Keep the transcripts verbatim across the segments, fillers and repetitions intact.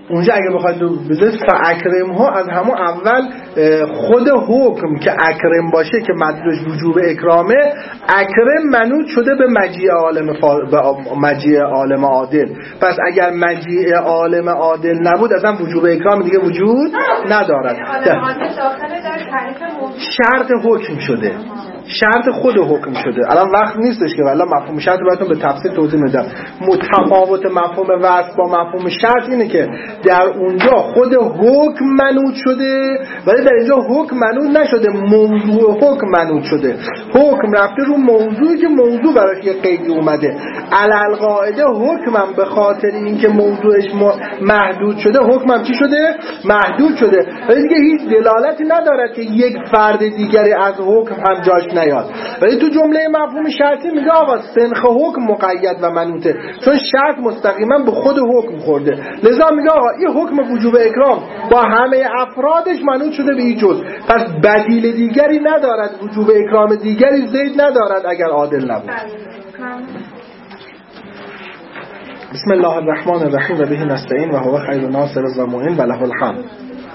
اونجا اگه بخواید بذارید فاکرم ها از همون اول خود حکم که اکرم باشه که مدلش وجوب اکرامه، اکرم منوط شده به مجیء عالم فا... به مجیء عالم عادل. پس اگر مجیء عالم عادل نبود اصلا وجوب اکرام دیگه وجود ندارد. شرط حکم شده، شرط خود حکم شده. الان وقت نیستش که والله مفهوم شرط رو براتون به تفصیل توضیح میدم. متفاوت مفهوم وصف با مفهوم شرط اینه که در اونجا خود حکم منوط شده ولی در اینجا حکم منوط نشده، موضوع حکم منوط شده. حکم رفته رو موضوعی که موضوع براش یه قیدی اومده. علل قاعده حکمم به خاطر اینکه موضوعش محدود شده حکمم چی شده؟ محدود شده. ولی دیگه هیچ دلالتی ندارد که یک فرد دیگری از حکم هم جاش نیاد. ولی تو جمله مفهوم شرطی میگه آقا سنخ حکم مقید و منوطه، چون شرط مستقیما به خود حکم خورده. لذا میگه آقا این حکم وجوب اکرام با همه افرادش منوط شده به این جز، پس بدیل دیگری ندارد، وجوب اکرام دیگری زید ندارد اگر عادل نبود. بسم الله الرحمن الرحیم و به نستعین و هو خیر ناصر و معین و له الحمد.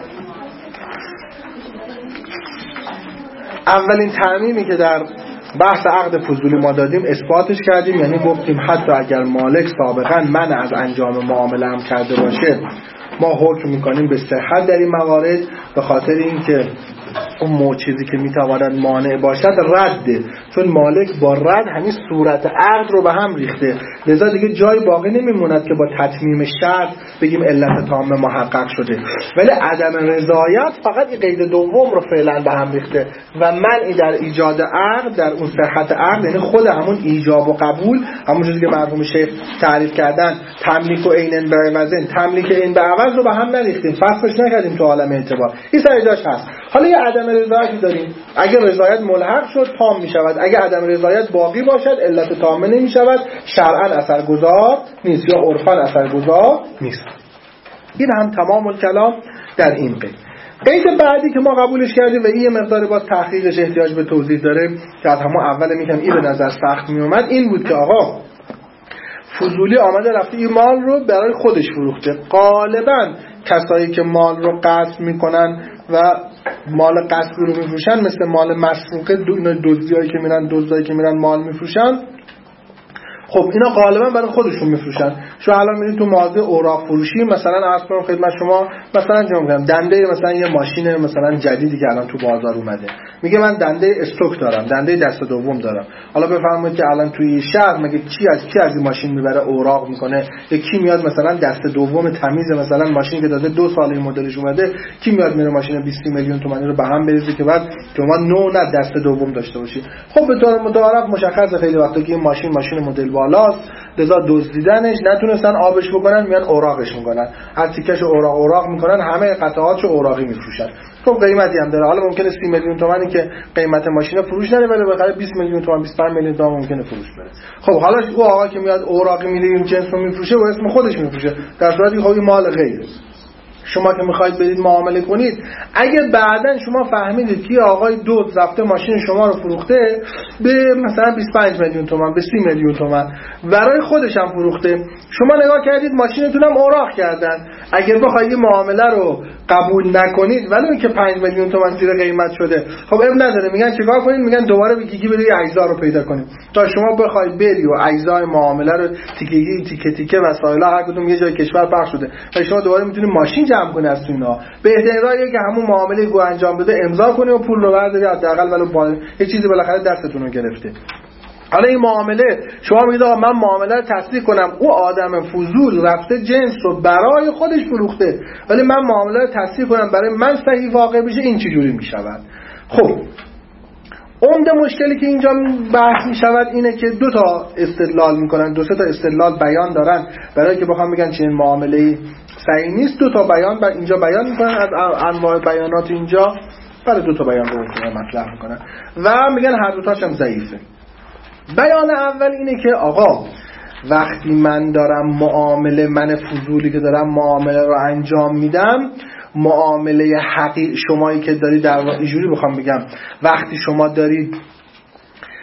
اولین تعمیمی که در بحث عقد فضولی ما دادیم اثباتش کردیم، یعنی گفتیم حتی اگر مالک سابقا من از انجام معامله هم کرده باشه ما حکم میکنیم به صحت در این موارد، به خاطر اینکه اون موجزی که میتواند مانع باشد رده، چون مالک با رد همین صورت عقد رو به هم ریخته. لذا دیگه جای باقی نمیموند که با تتمیم شرط بگیم علت تامه محقق شده. ولی عدم رضایت فقط این قید دوم رو فعلا به هم ریخته و منعی در ایجاد عقد در اون صحت عقد، یعنی خود همون ایجاب و قبول، همون چیزی که مرحوم شیخ تعریف کردن تملیک و عین به عوض، تملیک عین به عوض رو به هم نریختیم، فصلش نکردیم تو عالم اعتبار. این سر جاش هست. حالا یه عدم رضایتی داریم، اگر رضایت ملحق شد تام می شود، اگر عدم رضایت باقی باشد علت تامه نمی شود، شرعاً اثرگذار نیست یا عرفاً اثرگذار نیست. این هم تمام الکلام در این قید. قید بعدی که ما قبولش کردیم و این یه مقدار باز تحقیقش احتیاج به توضیح داره که از همون اول میگم این به نظر سخت می اومد، این بود که آقا فضولی آمده رفته این مال رو برای خودش فروخته. غالباً کسایی که مال رو قسم میکنن و مال قسم رو میفروشن مثل مال مسروقه، دزدیایی که میرن دزدایی که میرن مال میفروشن، خب اینا غالبا برای خودشون میفروشن. شما الان میرید تو مغازه اوراق فروشی مثلا عرض کنم خدمت شما، مثلا چه میگم دنده مثلا یه ماشین مثلا جدیدی که الان تو بازار اومده، میگه من دنده استوک دارم، دنده دست دوم دارم. حالا بفرمایید که الان توی شهر مگه کی از کی از این ماشین میبره اوراق میکنه؟ یا کی میاد مثلا دست دوم تمیز مثلا ماشین که داده دو سال این مدلش اومده، کی میاد میره ماشین بیست میلیون تومانی رو به هم بریزه که بعد شما نو نه دست دوم داشته باشی؟ خب به طور متعارف مشخصه خیلی وقتا که این ماشین ماشین مدل بالاست، لذا دزدیدنش نتونستن آبش بکنن میان اوراقش میکنن، هر تیکش اوراق اوراق میکنن، همه قطعاتشو اوراقی میفروشن. خب قیمتی هم داره. حالا ممکنه سی میلیون تومانی که قیمت ماشین فروش نره ولی بخره بیست میلیون تومان بیست و پنج میلیون تومان ممکنه فروش بره. خب حالا او آقا که میاد اوراقی میده این جنس رو میفروشه و اسم خودش میفروشه، در صورتی که خب این مال غیره. شما که میخواید برید معامله کنید، اگه بعداً شما فهمیدید که آقای دزد رفته ماشین شما رو فروخته به مثلا بیست و پنج میلیون تومان به سی میلیون تومان برای خودش هم فروخته، شما نگاه کردید ماشینتون هم اوراق کردن، اگر بخواید معامله رو قبول نکنید ولی اینکه پنج میلیون تومان زیر قیمت شده، خب اب نداره، میگن چیکار کنید؟ میگن دوباره به گیگی برید اجزا رو پیدا کنید تا شما بخواید بری و اجزای معامله رو تیکه تیکه تیکه وسایل هر کدوم یه جای کشور پخش شده و شما دوباره میتونید ماشین جمع کنید از اینا. بهترین راهیه که همون معامله گو انجام بده امضا کنید و پول رو بردارید، حداقل ولو با یه چیزی بالاخره دستتون رو گرفته. حالا این معامله شما میگید آقا من معامله رو تصدیق کنم، او آدم فضول رفته جنس رو برای خودش فروخته ولی من معامله رو تصدیق کنم برای من صحیح واقع بشه، این چه جوری میشود؟ خب عمده مشکلی که اینجا بحث می شود اینه که دو تا استدلال میکنن، دو سه تا استدلال بیان دارن برای که بخوام بگن چنین معامله‌ای صحیح نیست. دو تا بیان بر اینجا بیان میکنن از انواع بیانات اینجا، برای دو تا بیان رو مطرح میکنن و میگن هر دو تاش هم ضعیفه. بیان اول اینه که آقا وقتی من دارم معامله، من فضولی که دارم معامله رو انجام میدم، معامله حقیقی شمایی که دارید در واقع اینجوری بخوام بگم، وقتی شما دارید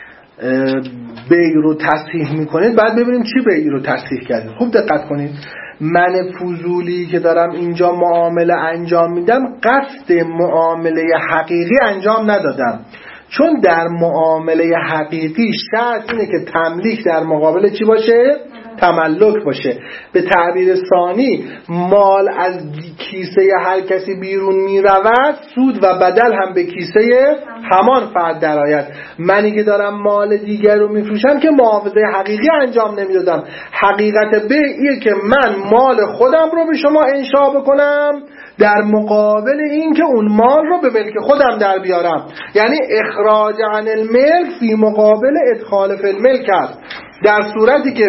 بیع رو تصحیح میکنید بعد ببینیم چی بیع رو تصحیح کردید. خوب دقت کنید، من فضولی که دارم اینجا معامله انجام میدم قصد معامله حقیقی انجام ندادم، چون در معامله حقیقی شرط اینه که تملیک در مقابل چی باشه؟ تملک باشه. به تعبیر ثانی مال از کیسه هر کسی بیرون می رود، سود و بدل هم به کیسه همان فرد درآید. منی که دارم مال دیگر رو می فروشم که معاوضه حقیقی انجام نمی دادم. حقیقت بیعیه که من مال خودم رو به شما انشاء بکنم در مقابل این که اون مال رو به ملک خودم در بیارم. یعنی اخراج عن الملک فی مقابل ادخال فی الملک است. در صورتی که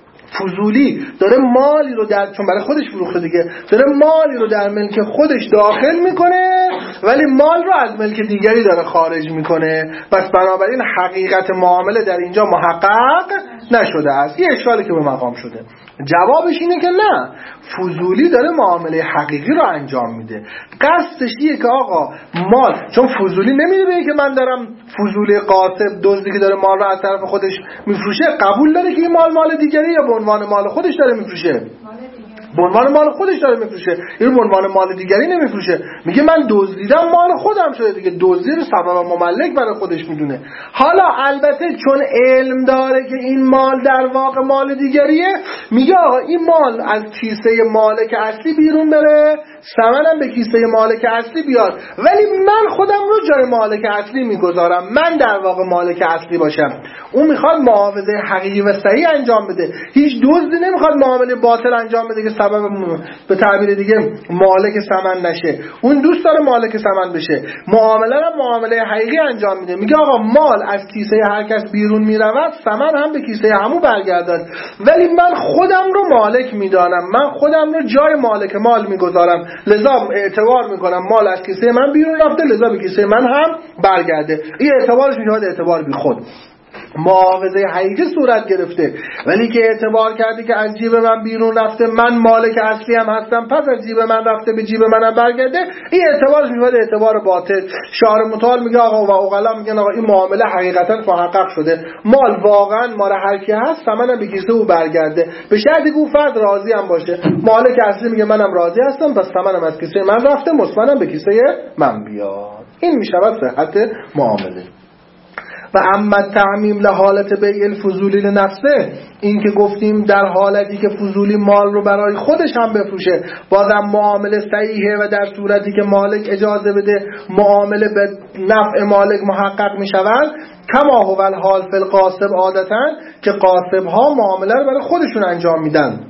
فضولی داره مالی رو در، چون برای خودش فروخته دیگه، داره مالی رو در ملک خودش داخل میکنه ولی مال رو از ملک دیگری داره خارج میکنه، پس بنابراین حقیقت معامله در اینجا محقق نشده است. یه اشکالی که به مقام شده. جوابش اینه که نه، فضولی داره معامله حقیقی رو انجام میده. قصدش اینه که آقا مال، چون فضولی نمیده به که من دارم فضولی قاصب دزدی که داره مال رو از طرف خودش میفروشه قبول داره که این مال مال دیگری یا به عنوان مال خودش داره میفروشه؟ به عنوان مال خودش داره میفروشه. این به عنوان مال دیگری نمیفروشه. میگه من دزدیدم مال خودم شده دیگه، دزدی رو سبب مملک برای خودش میدونه. حالا البته چون علم داره که این مال در واقع مال دیگریه، میگه آقا این مال از کیسه مالک اصلی بیرون بره، ثمنم به کیسه مالک اصلی بیاد، ولی من خودم رو جای مالک اصلی میگذارم، من در واقع مالک اصلی باشم. اون میخواد معاوضه حقیقی و صحیح انجام بده. هیچ دزدی نمیخواد معامله باطل انجام بده که سبب به تعبیر دیگه مالک ثمن نشه. اون دوست داره مالک ثمن بشه. معامله رو معامله حقیقی انجام میده. میگه آقا مال از کیسه هر کس بیرون میرود، ثمن هم به کیسه همو برگردد، ولی من خودم رو مالک میدانم، من خودم رو جای مالک مال میگذارم، لذا اعتبار میکنم مال از کیسه من بیرون رفته، لذا به کیسه من هم برگرده. این اعتبارش میشه اعتبار بی خود. معاوضه حقیقی صورت گرفته، ولی که اعتبار کرده که از جیب من بیرون رفته، من مالک اصلی هم هستم، پس از جیب من رفته به جیب منم برگرده، این اعتبارش میشه اعتبار باطل. شارع متعال میگه آقا و عقلا میگن آقا این معامله حقیقتا محقق شده، مال واقعا مال هر کی هست، ثمن به کیسه او برگرده، به شرطی که اون فرد راضی هم باشه. مالک اصلی میگه منم راضی هستم، پس ثمنم از کیسه من رفته، مثمنم به کیسه من بیاد. این میشود صحت معامله. و اما تعمیم لحالت بیع الفضولی لنفسه، این که گفتیم در حالتی که فضولی مال رو برای خودش هم بفروشه بازم معامله صحیحه و در صورتی که مالک اجازه بده معامله به نفع مالک محقق می شود، کما هو الحال فی القاسب عادتا، که قاسب ها معامله رو برای خودشون انجام میدن.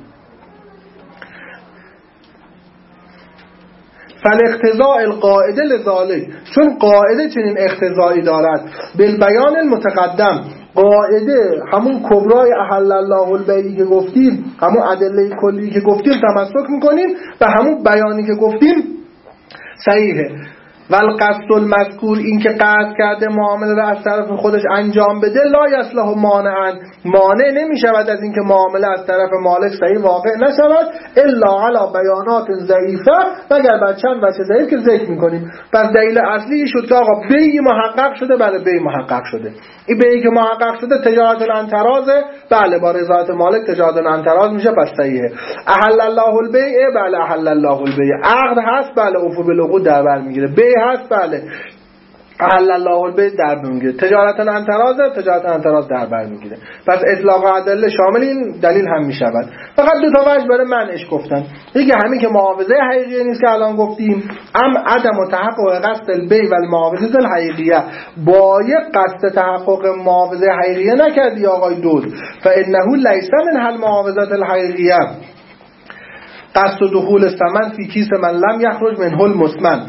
فالاقتضاء القاعده لذالک، چون قاعده چنین اقتضایی دارد. بالبیان المتقدم، قاعده همون کبرای احل الله البیع که گفتیم، همون ادله کلی که گفتیم تمسک میکنیم و همون بیانی که گفتیم صحیحه. والقصد المذکور، این که قصد کرده معامله را از طرف خودش انجام بده، لا یصلح مانعا، مانع نمی شود از اینکه معامله از طرف مالک صحیح واقع نشود، الا علی بیانات ضعیفه، مگر بر چند وجه ضعیف که ذکر میکنیم. پس دلیل اصلی شد که آقا بیع محقق شده، بله بیع محقق شده. این بیعی که محقق شده تجارت الانترازه، بله با رضایت مالک تجارت الانتراز میشه، پس صحیحه. احل الله البیع، بله احل الله البیع. عقد هست، بله عفو بالعقود در بر میگیره. بیع هست، بله احل الله البیع در بر میگیره. تجارت الانتراز، تجارت الانتراز در بر میگیره. پس اطلاق ادله شامل این دلیل هم میشود. فقط دو تا وجه برای منعش گفتن. یکی همین که معاوضه حقیقی نیست که الان گفتیم، ام عدم تحقق قصد البیع و المعاوضه الحقیقیه، با یک قصد تحقق معاوضه حقیقیه نکردی آقای دود، فانه لیس من المعاوضه الحقیقیه قصد دخول ثمن فی کیس من لم یخرج منه المثمن.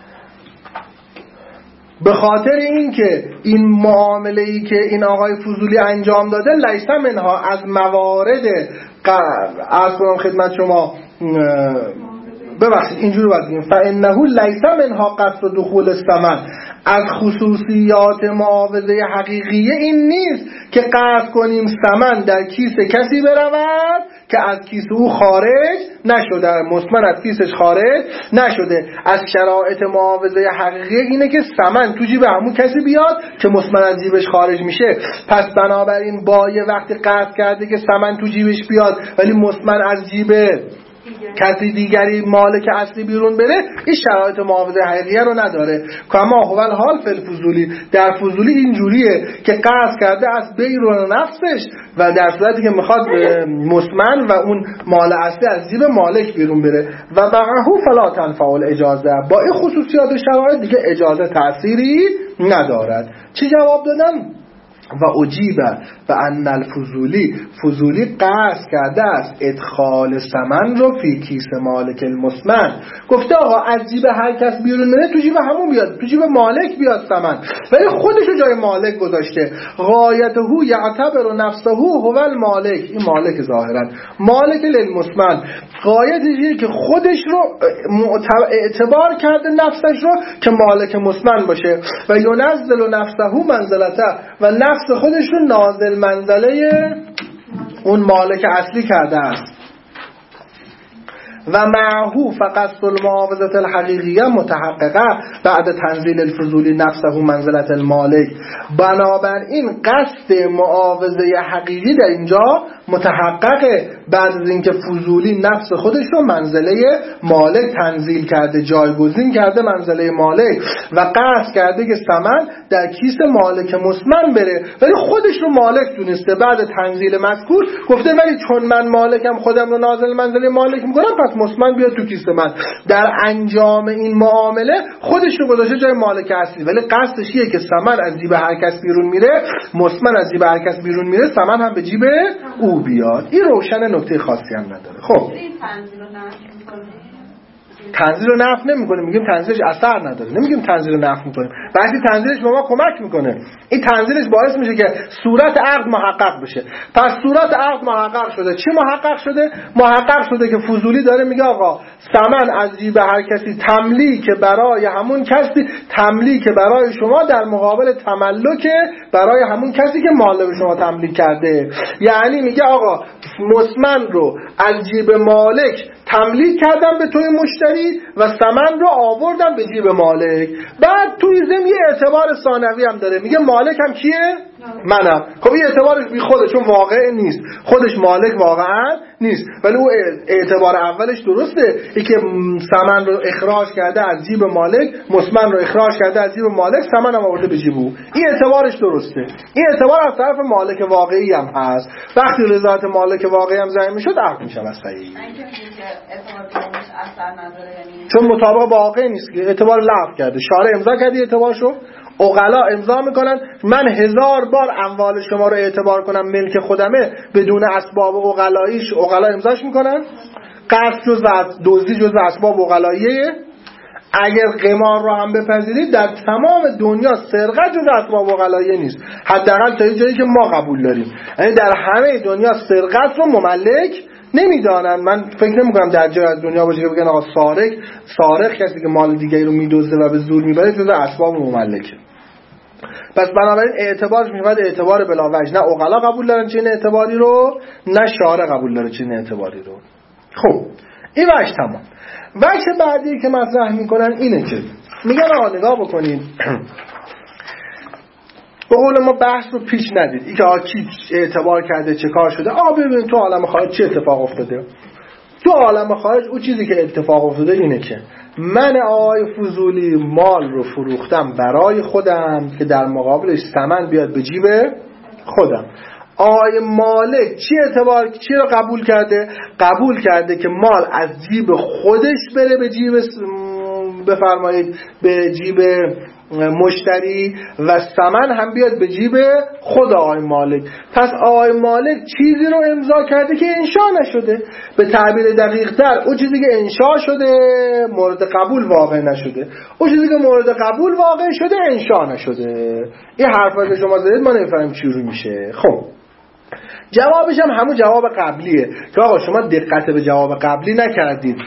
به خاطر این که این معامله‌ای که این آقای فضولی انجام داده لیس منها، از موارد عرض کنم خدمت شما، ببخشید اینجوری باید بگیم، فانه لیس منها قصد دخول الثمن، از خصوصیات معاوضه حقیقیه این نیست که قصد کنیم ثمن در کیس کسی برود که از کیس او خارج نشده، مستمن از کیسش خارج نشده. از شرایط معاوضه حقیقی اینه که ثمن تو جیب همون کسی بیاد که مستمن از جیبش خارج میشه. پس بنابراین بایع وقتی قصد کرده که ثمن تو جیبش بیاد ولی مستمن از جیب کسی دیگری مالک اصلی بیرون بره، این شرایط معاوضه حقیقیه رو نداره. کما هو الحال فی الفضولی، در فضولی اینجوریه که قصد کرده از بیرون نفسش و در صورتی که میخواد مستمن و اون مال اصلی از جیب مالک بیرون بره و بقیه فلا تنفع الاجازه. با این خصوصیات و شرایط دیگه اجازه تأثیری ندارد. چی جواب دادم؟ و اجیبه و ان الفضولی، فضولی قصد کرده است ادخال ثمن رو فی کیس مالک المستمن. گفته آقا از جیب هر کس بیرون بره تو جیب همون بیاد، تو جیب مالک بیاد ثمن، ولی خودش رو جای مالک گذاشته. غایته یعتبر نفسه هو المالک، این مالک ظاهرا مالک للمستمن، غایتش که خودش رو اعتبار کرده نفسش رو که مالک مستمن باشه. و ینزل نفسه منزلته، و نفس خودش رو نازل منزله اون مالک اصلی کرده است. و معهو فقط المعاوضه الحقیقیه متحققه بعد تنزیل الفضولی نفسه منزلت المالک. بنابراین قصد معاوضه حقیقی در اینجا متحققه بعد از اینکه فضولی نفس خودش رو منزله مالک تنزیل کرده، جایگزین کرده منزله مالک و قصد کرده که ثمن در کیس مالک مستمن بره، ولی خودش رو مالک دونسته. بعد تنزیل مذکور گفته ولی چون من مالکم خودم رو نازل منزله مالک میکنم پس مستمن بیاد تو کیس من. در انجام این معامله خودش رو گذاشته جای مالک اصلی، ولی قصدش اینه که ثمن از جیب هر کس بیرون میره، مستمن از جیب هر کس بیرون میره، ثمن هم به جیب او بیاد. این روشن، نکته خاصی هم نداره. خب تنزیل رو نفی نمی‌کنیم، میگیم تنزیلش اثر نداره، نمیگیم تنزیل رو نفی می‌کنیم. وقتی تنزیلش به ما کمک میکنه، این تنزیلش باعث میشه که صورت عقد محقق بشه. پس صورت عقد محقق شده. چی محقق شده؟ محقق شده که فضولی داره میگه آقا ثمن از جیب هر کسی تملیک برای همون کسی، تملیک برای شما در مقابل تملک برای همون کسی که مال به شما تملیک کرده. یعنی میگه آقا مستمن رو از جیب مالک تملیک کردم به توی مشتری و ثمن رو آوردم به جیب مالک. بعد توی ضمن یه اعتبار ثانوی هم داره، میگه مالک هم کیه؟ منم. خب این اعتبارش بی خوده چون واقع نیست، خودش مالک واقعا نیست، ولی اون اعتبار اولش درسته، ای که ثمن رو اخراج کرده از جیب مالک، مستمن رو اخراج کرده از جیب مالک، ثمن هم آورده به جیب او. این اعتبارش درسته. این اعتبار از طرف مالک واقعی هم هست. وقتی رضایت مالک واقعی هم ضایع میشه عقد میشه صحیح. چون مطابق با واقع نیست که اعتبار لغو کرده. شارع امضا کردی اعتبارشو، عقلا امضا میکنن من هزار بار اموال شما رو اعتبار کنم ملک خودمه بدون اسباب عقلاییش، عقلا امضاش میکنن. قصد جزء دزدی جزء اسباب عقلاییه. اگر قمار رو هم بپذیرید در تمام دنیا سرقت جزء اسباب عقلاییه نیست، حداقل تا جایی که ما قبول داریم. یعنی در همه دنیا سرقت رو مملک نمیدانن. من فکر نمی کنم در جای از دنیا باشه که بگن آقا سارق، سارق کسی که مال دیگری رو میدزده و به زور میبره جزء اسباب مملکه. پس بنابراین اعتبارش میشود اعتبار بلاوجه. نه عقلا قبول دارن چنین اعتباری رو، نه شارع قبول داره چنین اعتباری رو. خب این وجه تمام. وجه بعدی که مطرح میکنن اینه که میگن آقا نگاه بکنید به قول ما بحث رو پیش ندید، این که آقا کی اعتبار کرده چه کار شده. آقا ببینید تو عالم خارج چه اتفاق افتاده. تو عالم خارج اون چیزی که اتفاق افتاده اینه که من آقای فضولی مال رو فروختم برای خودم که در مقابلش ثمن بیاد به جیب خودم. آقای مالک چی اعتبار چی رو قبول کرده؟ قبول کرده که مال از جیب خودش بره به جیب بفرمایید به جیب مشتری و ثمن هم بیاد به جیب خود آقای مالک. پس آقای مالک چیزی رو امضا کرده که انشا نشده. به تعبیر دقیق تر اون چیزی که انشا شده مورد قبول واقع نشده، اون چیزی که مورد قبول واقع شده انشا نشده. این حرفایی که شما زدید ما نمیفهمیم چی رو میشه. خب جوابش هم همون جواب قبلیه که آقا شما دقت به جواب قبلی نکردید.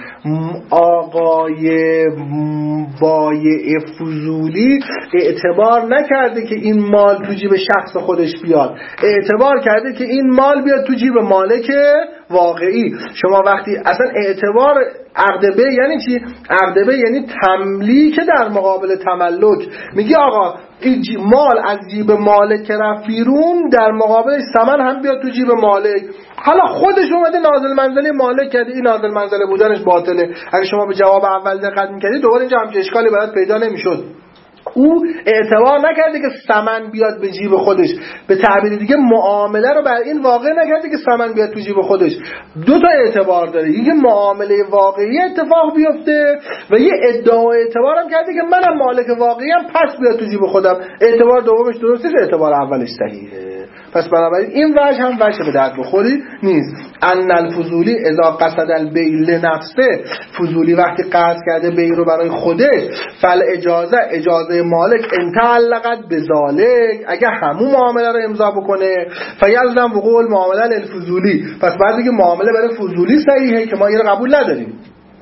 آقای بایع فضولی اعتبار نکرده که این مال تو جیب شخص خودش بیاد، اعتبار کرده که این مال بیاد تو جیب مالک واقعی. شما وقتی اصلا اعتبار عقد به یعنی چی؟ عقد به یعنی تملیک در مقابل تملک. میگی آقا این مال از جیب مالک که رفت بیرون، در مقابلش ثمن هم بیاد تو جیب مالک. حالا خودش اومده نازل منزله مالک کرده، این نازل منزله بودنش باطله. اگه شما به جواب اول دقت می‌کردید دوباره اینجا همچین اشکالی برات پیدا نمی‌شد. او اعتبار نکرده که ثمن بیاد به جیب خودش، به تعبیر دیگه معامله رو بر این واقع نکرده که ثمن بیاد تو جیب خودش. دو تا اعتبار داره، یکی معامله واقعی اتفاق بیفته و یه ادعا اعتبار هم کرده که منم مالک واقعی ام پس بیاد تو جیب خودم. اعتبار دومش درسته، اعتبار اولش صحیحه. پس بنابراین این وجه هم وجه به درد بخوری نیست. ان الفضولی اذا قصد البیع لنفسه، فضولی وقتی قصد کرده بیع رو برای خودش، فل اجازه اجازه مالک ان تعلقت بذالک، اگه همون معامله رو امضا بکنه، فیلزم وقوع المعامله للفضولی، پس بعد دیگه معامله برای فضولی صحیحه که ما این رو قبول نداریم.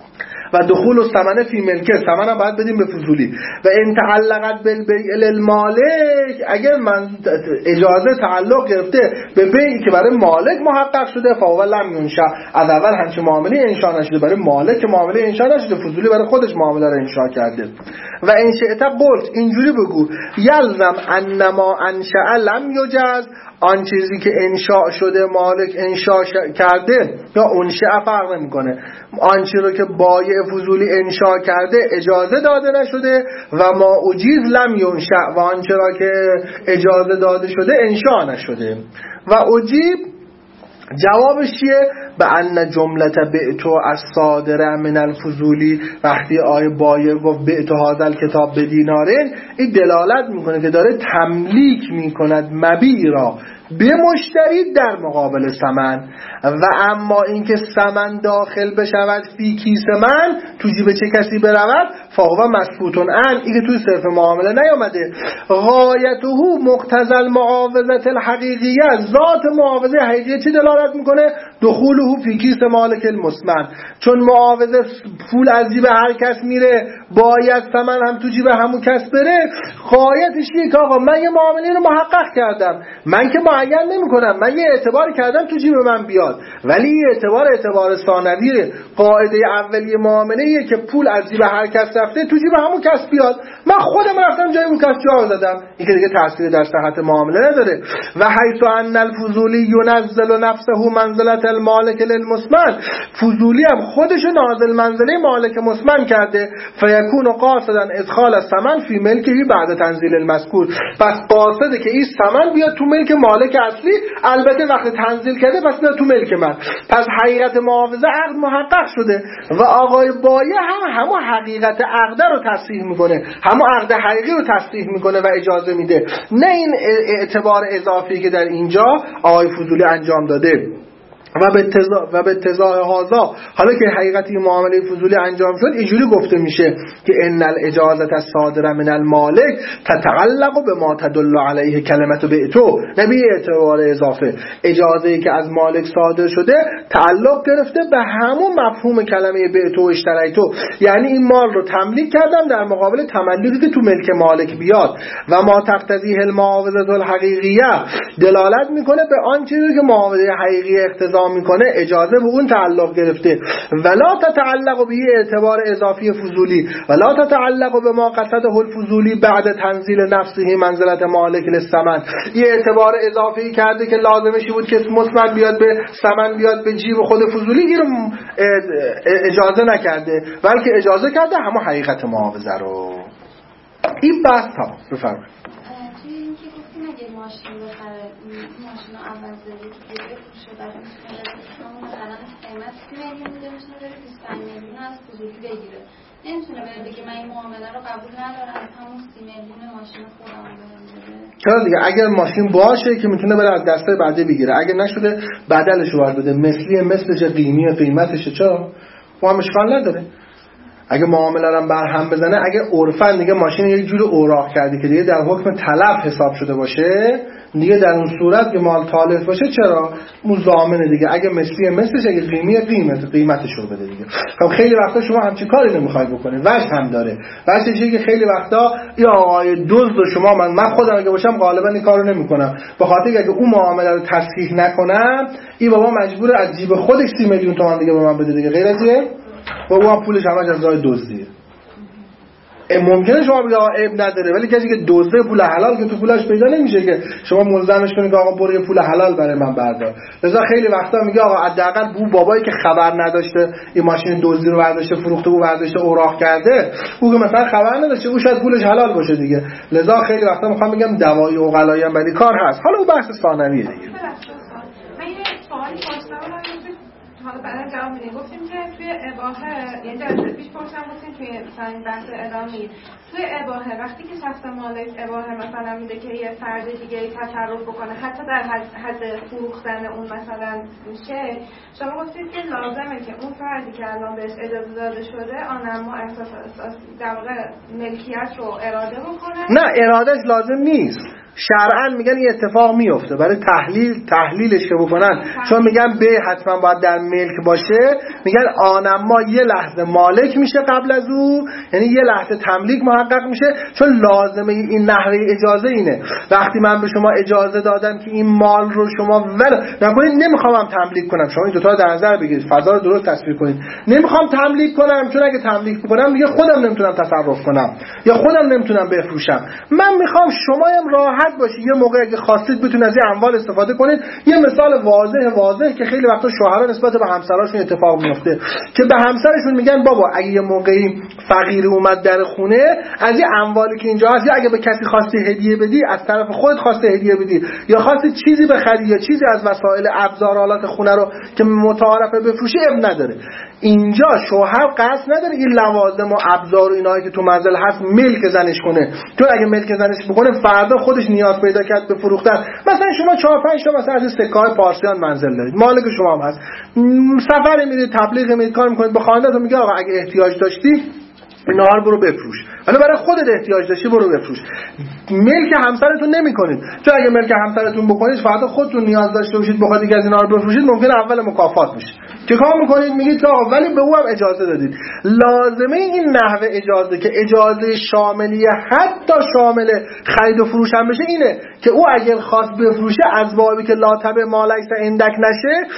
و دخول الثمن فی ملکه، ثمن هم باید بدیم به فضولی. و ان تعلقت بالبیع للمالک، اگر من اجازه تعلق گرفته به بیعی که برای مالک محقق شده، فاول لم ینشأ، از اول همچین معامله انشاء نشده، برای مالک معامله انشاء نشده، فضولی برای خودش معامله رو انشاء کرده. و ان شئت قلت، اینجوری بگو یلزم انما انشأ لم یجز، آن چیزی که انشاء شده مالک انشاء کرده یا انشاء فرق نمیکنه، آن چیزی رو که بایع فضولی انشاء کرده اجازه داده نشده، و ما اجیز لم ینشأ، و آن چیزی که اجازه داده شده انشاء نشده. و اجیب جوابش چیه؟ به ان جملت بعتو از صادره من الفضولی، وقتی آیه بایع گفت بعتو هذا کتاب به دینارین، این دلالت میکنه که داره تملیک میکند مبیع را به مشتری در مقابل ثمن. و اما اینکه ثمن داخل بشود فی کیس من، تو جیب چه کسی برود، فهو مسکوتون عن، این که توی صرف معامله نیامده. غایته مقتضی المعاوضه الحقیقیه، ذات معاوضه حقیقی چی دلالت میکنه؟ دخوله فی کیس مالک المسمن، چون معاوضه پول از جیب هر کس میره، باید ثمن هم تو جیب همون کس بره. غایتش اینه که آقا من یه معامله رو محقق کردم، من که معین نمی‌کنم، من یه اعتباری کردم تو جیب من بیاد، ولی این اعتبار اعتبار ثانویه. قاعده اولیه معامله‌ایه که پول از جیب هر کس رفته تو جیب همون کس بیاد، من خودم رفتم جای اون کس جا دادم، این که دیگه تأثیر در صحت معامله نداره. و حیث ان الفضولی ینزل نفسه منزلت المالک للمسمن، فضولی هم خودشو نازل منزله مالک مسمن کرده، فیکون قاصدا ادخال الثمن فی ملکه بعد تنزیل المذکور، پس قاصده که این ثمن بیاد تو ملک مالک اصلی، البته وقتی تنزیل کرده پس بیاد تو ملک من. پس حقیقت معاوضه عقد محقق شده و آقای بایع هم همون حقیقت عقد رو تصحیح میکنه، همون عقد حقیقی رو تصحیح میکنه و اجازه میده، نه این اعتبار اضافی که در اینجا آقای فضولی انجام داده. و به تضا و به تضاء هذا، حالا که حقیقت این معامله فضولی انجام شد، اینجوری گفته میشه که ان الاجازه الصادره من المالک تتعلق بما تدل علیه کلمه بعتو، نه به اعتبار اضافه. اجازه‌ای که از مالک صادر شده تعلق گرفته به همون مفهوم کلمه بعتو و اشتریتو، یعنی این مال رو تملیک کردم در مقابل تملکی که تو ملک مالک بیاد. و ما تقتضیه المعاوضه الحقیقیه، دلالت میکنه به آن چیزی که معاوضه حقیقی اقتضا میکنه، اجازه به اون تعلق گرفته. ولا تتعلق به اعتبار اضافی فضولی، ولا تتعلق به ما قصده الفضولی بعد تنزیل نفسه منزلت مالک للثمن، این اعتبار اضافی کرده که لازمشی بود که مسمن بیاد به ثمن بیاد به جیب خود فضولی، این رو اجازه نکرده، بلکه اجازه کرده همون حقیقت معاوضه رو. این بحث تمام. بفرمایید. اگه ماشین بخره، ماشین رو عوض داری که بفروشه، برای همون مثلا قیمت سی میلیون میده، میتونه بره بیست و پنج میلیون از فضولی بگیره، نمیتونه بره بگه من این معامله رو قبول ندارم، همون سی میلیون ماشین خودم بهم بده. چرا دیگه؟ اگر ماشین باشه که میتونه بره از دسته بعدی بگیره، اگه نشده بدلش رو بده، مثلی مثلش، قیمی قیمتش، چرا؟ با هم اشکال نداره. اگه معامله رو بر هم بزنه، اگه عرفاً دیگه ماشین یه جور اوراق کردی که دیگه در حکم تلف حساب شده باشه، دیگه در اون صورت که مال تالف باشه چرا اون ضامنه دیگه، اگه مثلی مثلش، اگه قیمتی قیمت قیمتش رو بده دیگه. خب خیلی وقتا شما همچین کاری نمیخواید بکنید، وجه هم داره. وجه چیه که خیلی وقتا یا آقای دزد و شما من من خودم اگه باشم غالبا این کارو نمیکنم، به خاطر اگه اون معامله رو تصحیح نکنم این بابا مجبوره از جیب خودش سی میلیون تومان دیگه به من بده دیگه، غیر از اینه و اون پولش همش از راه دزدیه. ممکنه شما بگید آقا عیب نداره، ولی کسی که دزده پول حلال که تو پولش پیدا نمیشه که شما ملزمش کنید که آقا برو یه پول حلال برای من بردار. لذا خیلی وقتا میگه آقا حداقل بو بابایی که خبر نداشته این ماشین دزدی رو برداشته فروخته و برداشته اوراق کرده، او که مثلا خبر نداشته او شاید پولش حلال باشه دیگه. لذا خیلی وقتا میخوام بگم دوای عقلایی هم ولی کار هست. حالا اون بحث ثانویه دیگه. من یه سوالی پرسیدم حالا بعدا جواب میدین. گفتیم که توی اباحه، یعنی جلسه پیش پرسیدم گفتیم توی مثلا بحث ادامه توی اباحه وقتی که شخص مالک اباحه مثلا میده که یه فرد دیگه تصرف بکنه حتی در حد فروختن اون مثلا میشه، شما گفتید که لازمه که اون فردی که الان بهش اجازه داده شده آن اما احساس در واقع ملکیت رو اراده بکنه. نه ارادهش لازم نیست، شرعاً میگن این اتفاق میفته برای تحلیل تحلیلش که بکنن، چون میگن به حتما باید در ملک باشه، میگن آنما یه لحظه مالک میشه قبل از او، یعنی یه لحظه تملیک محقق میشه، چون لازمه این نحوه اجازه اینه. وقتی من به شما اجازه دادم که این مال رو شما ول نکنید، نمیخوام هم تملیک کنم، شما این دو تا رو در نظر بگیرید، فضا رو درست تصویر کنید. نمیخوام تملیک کنم چون اگه تملیک بکنم دیگه خودم نمیتونم تصرف کنم یا خودم نمیتونم بفروشم. من میخوام شما هم راحت باشی، یه موقع اگه خواستید بتونید از این اموال استفاده کنید. یه مثال واضح واضح که خیلی وقتا شوهرها نسبت به همسراشون اتفاق میفته که به همسرشون میگن بابا اگه یه موقعی فقیر اومد در خونه، از این اموالی که اینجا هست، یا اگه به کسی خواستی هدیه بدی، از طرف خودت خواستی هدیه بدی، یا خواستی چیزی بخری یا چیزی از وسایل ابزار آلات خونه رو که متعارفه بفروشی، اب نداره. اینجا شوهر قصد نداره این لوازم و ابزار و اینایی که تو منزل هست ملک زنش کنه، چون اگه ملک زنش بکنه فردا خودش نیاز پیدا کرد به فروختن. مثلا شما چهار پنج تا مثلا از سکه‌های پارسیان منزل دارید، مالک شما هم هست، سفر میرید، تبلیغ میرید، کار میکنید، به خانه‌تون میگه آقا اگه احتیاج داشتی اینا رو برو بفروش، ولی برای خودت احتیاج داشتی برو بفروش. ملک همسرتون نمیکنید، چون اگه ملک همسرتون بکنید فردا خودتون نیاز داشته باشید بخواید که از اینا رو بفروشید، ممکنه اول مکافات بشه. چه کار میکنید؟ میگید که آقا ولی به او هم اجازه دادید. لازمه این نحوه اجازه که اجازه شاملیه حتی شامل خرید و فروش هم بشه اینه که او اگر خواست بفروشه از بابی که لاتبه مالک اندک نشه،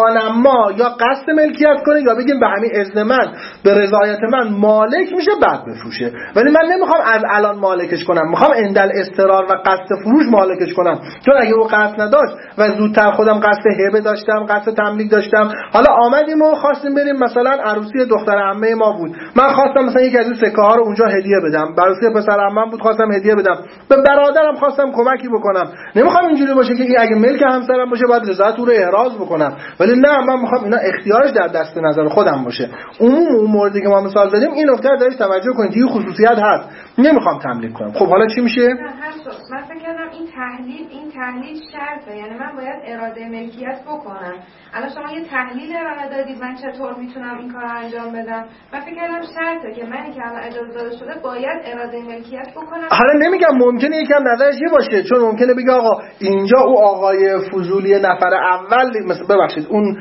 آنما یا قصد ملکیت کنه یا بگیم به همین اذن من به رضایت من مالک میشه بعد بفروشه. ولی من نمیخوام از الان مالکش کنم، میخوام اندل استقرار و قصد فروش مالکش کنم، چون اگه او قصد نداشت و زودتر خودم قصد هبه داشتم، قصد تملیک داشتم، حالا آمدیم و خواستیم بریم مثلا عروسی دختر عمه ما بود، من خواستم مثلا یکی از این سکه ها رو اونجا هدیه بدم، عروسی پسر عمم بود خواستم هدیه بدم، به برادرم خواستم کمکی بکنم. نمیخوام اینجوری باشه که اگه ملک همسرم باشه باید رضایت او رو احراز بکنم، ولی نه، من میخوام اینا اختیارش در دست نظر خودم باشه. عموم اون موردی که ما مثال زدیم این نکته رو دارید توجه کنید، این خصوصیت هست، نمیخوام تملیک کنم. خب حالا چی میشه؟ من فکر کردم این تحلیل این تحلیل شرطه، یعنی من باید اراده ملکیت بکنم. الان شما یه تحلیل ارائه دادید من چطور میتونم این کار رو انجام بدم. من فکر کردم شرطه که منی که الان اجازه داده شده باید اراده ملکیت بکنم. حالا نمیگم ممکنه یکم نظرش یه باشه، چون ممکنه بگه آقا اینجا او آقای فضولی نفر اول، مثلا ببخشید اون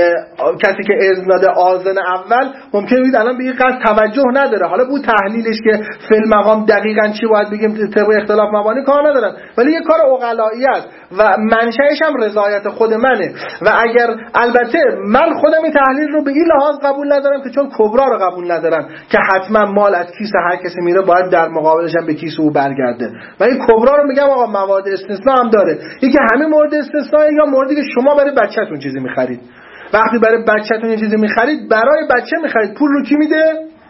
کسی که اذن داده آذن اول، ممکنه بگید الان به این قصد توجه نداره. حالا بود تحلیلش که فعل مقام دقیقاً چی باید بگیم طبق اختلاف مبانی کار ندارن، ولی یه کار عقلایی است و منشأش هم رضایت خود منه. و اگر البته من خودم این تحلیل رو به این لحاظ قبول ندارم که چون کبرا رو قبول ندارم که حتما مال از کیس هر کسی میره باید در مقابلش هم به کیس او برگرده، و این کبرا رو میگم آقا مواد استثناء هم داره. یکی همین مورد استثناء یا موردی که شما برای بچه‌تون چیزی می‌خرید، وقتی برای بچه‌تون یه چیزی می‌خرید برای بچه می‌خرید، پول رو کی میده؟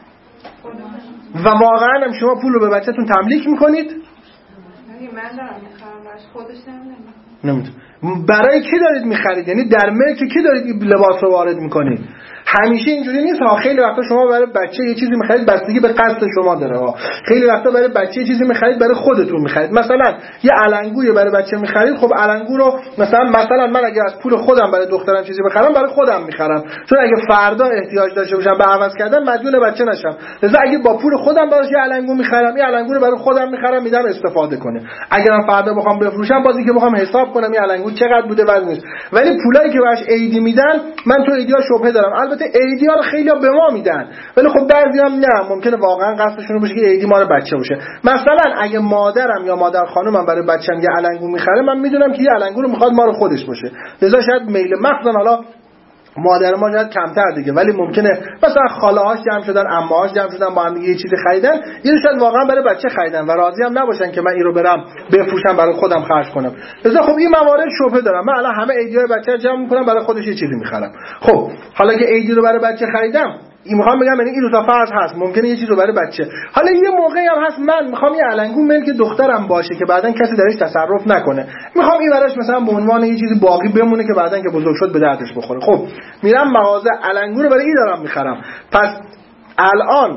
و واقعا هم شما پول رو به بچه‌تون تملیک می‌کنید؟ من دارم می‌خرم براش، خودش نمی‌دونه. نمی‌دونه برای کی دارید می‌خرید، یعنی در ملک کی دارید این لباس رو وارد می‌کنید؟ همیشه اینجوری نیست ها. خیلی وقتا شما برای بچه یه چیزی می‌خرید بستگی به قصد شما داره ها. خیلی وقتا برای بچه یه چیزی می‌خرید برای خودتون می‌خرید. مثلا یه علنگوی برای بچه می‌خرید، خب علنگو رو مثلا مثلا من اگه از پول خودم برای دخترم چیزی بخرم برای خودم می‌خرم، چون اگه فردا احتیاج داشته باشم به عوض کردن مدیون بچه نشم. لذا اگه با پول خودم براش یه علنگو می‌خرم، یه علنگو رو برای خودم می‌خرم میدم استفاده کنه. اگه من فردا بخوام بفروشم بازی که بخوام حساب کنم یه علنگو چقدر بوده وزنش. ولی پولایی که براش عیدی میدن من تو ایدیا شبهه دارم. البته ایدیا رو خیلی‌ها به ما میدن، ولی خب بعضی‌ها نه، ممکنه واقعا قصدشون باشه که ایدی مال بچه باشه. مثلا اگه مادرم یا مادر خانومم برای بچه‌م یه علنگو می‌خره، من میدونم که یه علنگو رو می‌خواد مال خودش باشه. لذا شاید میل مخصوصا حالا مادر ما شاید کمتر دیگه، ولی ممکنه مثلا خاله‌هاش جمع شدن، عمه‌هاش جمع شدن با هم دیگه یه چیزی خریدن، اینو شاید واقعا برای بچه خریدن و راضی هم نباشن که من این رو برم بفروشم برای خودم خرج کنم. لذا خب این موارد شبهه دارم. من الان همه ایدیای بچه رو جمع می‌کنم برای خودش یه چیزی می‌خرم. خب حالا که ایدی رو برای بچه خریدم، این میخوام بگم یعنی این دو تا فرض هست، ممکنه یه چیز رو برای بچه. حالا یه موقعی هم هست من میخوام یه علنگو ملک دخترم باشه که بعدن کسی درش تصرف نکنه، میخوام این براش مثلا به عنوان یه چیزی باقی بمونه که بعدن که بزرگ شد به دردش بخوره. خب میرم مغازه علنگو رو برای این دارم میخرم. پس الان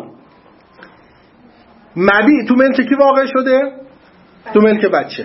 مبیع تو ملک کی واقع شده؟ تو ملک بچه.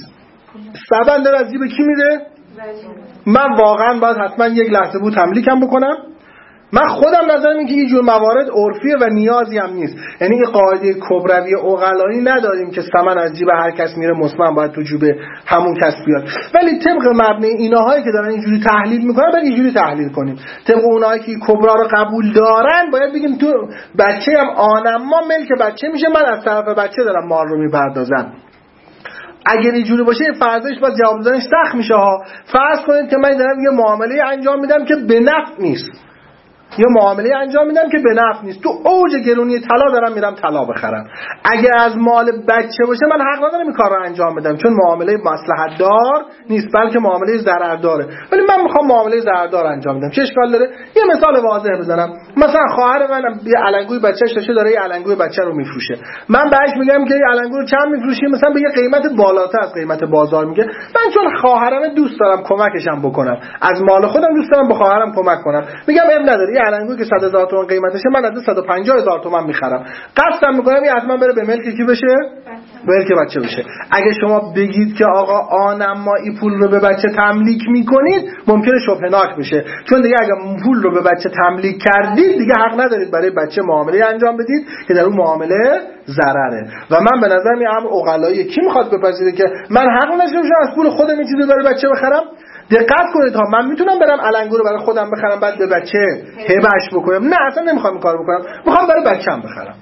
سبن داره از جیب کی میره؟ من واقعا باید حتما یک لحظه بود تملیکم بکنم. من خودم نظرم این که این جور موارد عرفیه و نیازی هم نیست. یعنی این قاعده کبروی عقلایی نداریم که ثمن از جیب هر کس میره مطمئن باید تو جیب همون کس بیاد. ولی طبق مبنی ایناهایی که دارن اینجوری تحلیل میکنن باید اینجوری تحلیل کنیم. طبق اونایی که کبرا رو قبول دارن باید بگیم تو بچه هم آنما ملک بچه میشه، من از طرف بچه دارم مال رو میپردازم. اگر اینجوری باشه فرضش باید جواب دادنش سخت میشه ها. فرض کنید که من دارم یه معامله انجام میدم که به نفع نیست، یه معامله انجام میدم که به نفع نیست، تو اوج گرونی طلا دارم میرم طلا بخرم. اگر از مال بچه باشه من حق ندارم این کار رو انجام بدم، چون معامله مصلحت دار نیست بلکه معامله ضرر داره. ولی من میخوام معامله ضرر دار انجام بدم. چه اشکال داره؟ یه مثال واضح بزنم. مثلا خواهر من یه علنگوی بچه‌ش داشته، داره یه علنگوی بچه رو میفروشه. من بهش میگم که این علنگو رو چند میفروشی؟ مثلا به یه قیمت بالاتر از قیمت بازار میگه. من چون خواهرم دوست دارم کمکشم بکنم، از مال خودم دوست دارم به خواهرم کمک کنم، میگم اب نداره علنگویی که صد هزار تومان قیمتشه من از صد و پنجاه هزار تومان میخرم. قصدم میکنم این حتما بره به ملک کی بشه؟ به ملک بچه بشه. اگه شما بگید که آقا آنما این پول رو به بچه تملیک میکنید ممکنه شبهه‌ناک بشه، چون دیگه اگه پول رو به بچه تملیک کردید دیگه حق ندارید برای بچه معامله انجام بدید که در اون معامله ضرره. و من به نظر میاد امر عقلایی کی میخواد بپذیره که من حق نداشته باشم از پول خودم این چیزو برای بچه بخرم؟ دقت کنید ها، من میتونم برم علنگو رو برای خودم بخرم بعد به بچه هبه‌اش بکنم؟ نه اصلا نمیخوام این کارو بکنم، میخوام برای بچه‌م بخرم.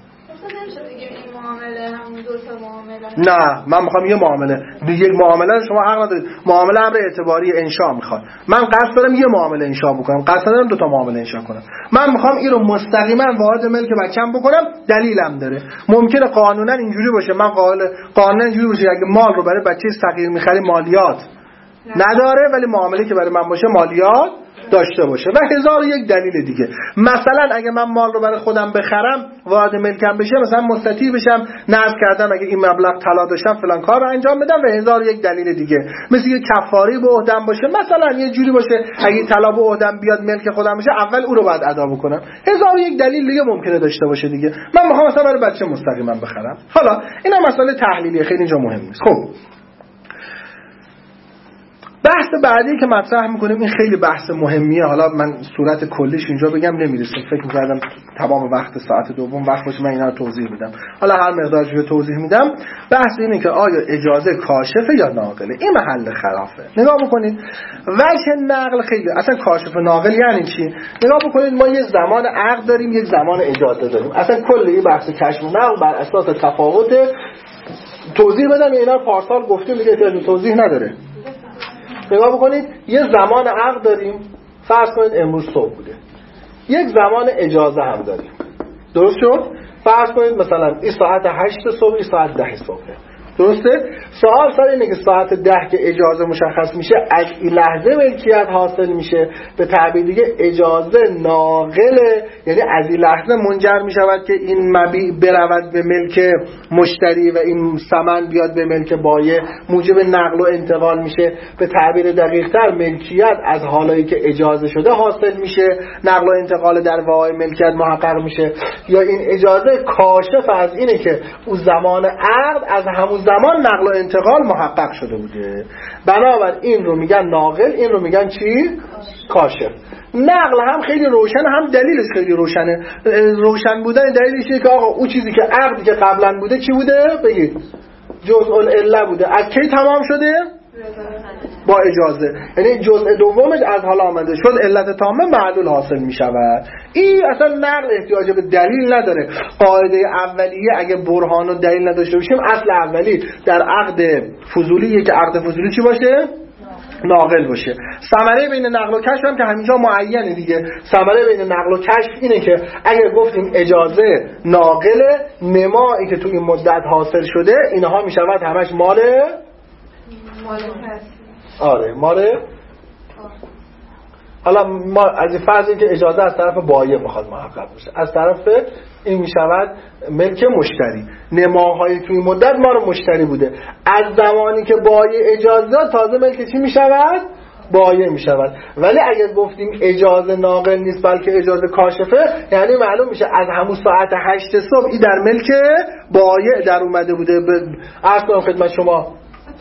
نه من میخوام یه معامله، یک معامله شما حق ندارید. معامله امر اعتباری انشاء میخواد. من قصد دارم یه معامله انشاء بکنم، قصد دارم دو تا معامله انشاء کنم. من میخوام این رو مستقیما وارد ملک بچه‌م بکنم، دلیلم داره. ممکنه قانونا اینجوری باشه، من قائل قانونا اینجوری باشه اگه مال رو برای بچه صغیر میخری مالیات نداره، ولی معامله که برای من باشه مالیات داشته باشه. و هزار و یک دلیل دیگه. مثلا اگه من مال رو برای خودم بخرم وارد ملکم بشه، مثلا مستطیع بشم نذر کردم اگه این مبلغ طلا داشتم فلان کار رو انجام بدم، و هزار و یک دلیل دیگه. مثل یه کفاره به عهدم باشه، مثلا یه جوری باشه اگه طلا به عهدم بیاد ملک خودم بشه اول او رو بعد ادا بکنم. هزار و یک دلیل دیگه ممکنه داشته باشه دیگه. من میخوام مثلا برای بچه مستقیما بخرم. حالا اینا مسئله تحلیلیه، خیلی اینجا مهم نیست. خب بحث بعدی که مطرح میکنیم این خیلی بحث مهمیه. حالا من صورت کلیش اینجا بگم نمیرسه، فکر میکردم تمام وقت ساعت دوم وقت باشه من اینا رو توضیح میدم. حالا هر مقدارش رو توضیح میدم. بحث اینه که آیا اجازه کاشفه یا ناقله. این محل خلافه. نگاه بکنید وجه نقل خیلی اصلا کاشف و ناقل یعنی چی؟ نگاه بکنید ما یک زمان عقد داریم، یک زمان اجازه داریم. اصلا کل این بحث کشف و نقل بر اساس تفاوت توضیح بدم یا اینا رو پارسال گفتیم دیگه احتیاج توضیح نداره. نگاه بکنید یه زمان عقد داریم، فرض کنید امروز صبح بوده. یک زمان اجازه هم داریم، درست شد؟ فرض کنید مثلا این ساعت هشت صبح، این ساعت ده صبح. درسته؟ سوال سر اینه که ساعت ده که اجازه مشخص میشه از این لحظه ملکیت حاصل میشه، به تعبیر دیگه اجازه ناقله، یعنی از این لحظه منجر میشود که این مبیع برود به ملک مشتری و این ثمن بیاد به ملک بایع، موجب نقل و انتقال میشه. به تعبیر دقیق تر ملکیت از حالایی که اجازه شده حاصل میشه، نقل و انتقال در واقع ملکیت محقق میشه. یا این اجازه کاشف از اینه که اون زمان عقد از همون زمان نقل و انتقال محقق شده بوده، بنابر این رو میگن ناقل، این رو میگن چی؟ کاشف. نقل هم خیلی روشن، هم دلیلش خیلی روشنه. روشن بودن دلیلش اینه که آقا اون چیزی که عقدی که قبلا بوده چی بوده؟ بگید جزء العله بوده. از کی تمام شده؟ با اجازه. یعنی جزء دومش از حال آمده شد، علت تامه معلول حاصل می شود. این اصلا نقل احتیاج به دلیل نداره. قاعده اولیه اگه برهان و دلیل نداشته باشیم، اصل اولی در عقد فضولی که عقد فضولی چی باشه؟ ناقل باشه. ثمره بین نقل و کشف هم که همینجا معینه دیگه. ثمره بین نقل و کشف اینه که اگر گفتیم اجازه ناقله، نمایی که تو این مدت حاصل شده اینها می شود همش مال آره ماره. حالا ما از این فرضی که اجازه از طرف بایع میخواد محقق بشه، از طرف این میشود ملک مشتری. نماهای توی مدت ما رو مشتری بوده، از زمانی که بایع اجازه تازه ملک چی میشود؟ بایع میشود. ولی اگر گفتیم اجازه ناقل نیست بلکه اجازه کاشفه، یعنی معلوم میشه از همون ساعت هشت صبح این در ملک بایع در اومده بوده. عرض کنم خدمت شما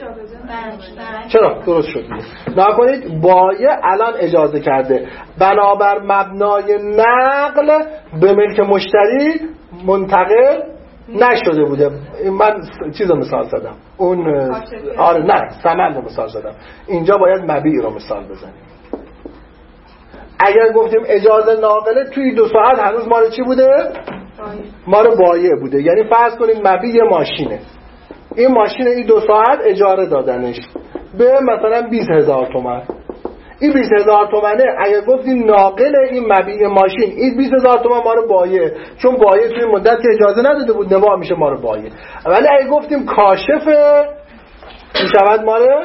چرا؟ درست شد. نکنید بایع الان اجازه کرده، بنابر مبنای نقل به ملک مشتری منتقل نشده بوده. من چیز رو مثال زدم، اون آره نه ثمن رو مثال زدم، اینجا باید مبیع رو مثال بزنیم. اگر گفتیم اجازه ناقله توی دو ساعت هنوز مال چی بوده؟ مال بایع بوده. یعنی فرض کنید مبیع ماشینه، این ماشین این دو ساعت اجاره دادنش به مثلا بیست هزار تومن. این بیست هزار تومنه اگر گفتیم ناقل این مبیع ماشین، این بیست هزار تومن ما رو بایع، چون بایع توی مدت که اجازه نداده بود نوا میشه ما رو بایع. ولی اگر گفتیم کاشفه میشود ما رو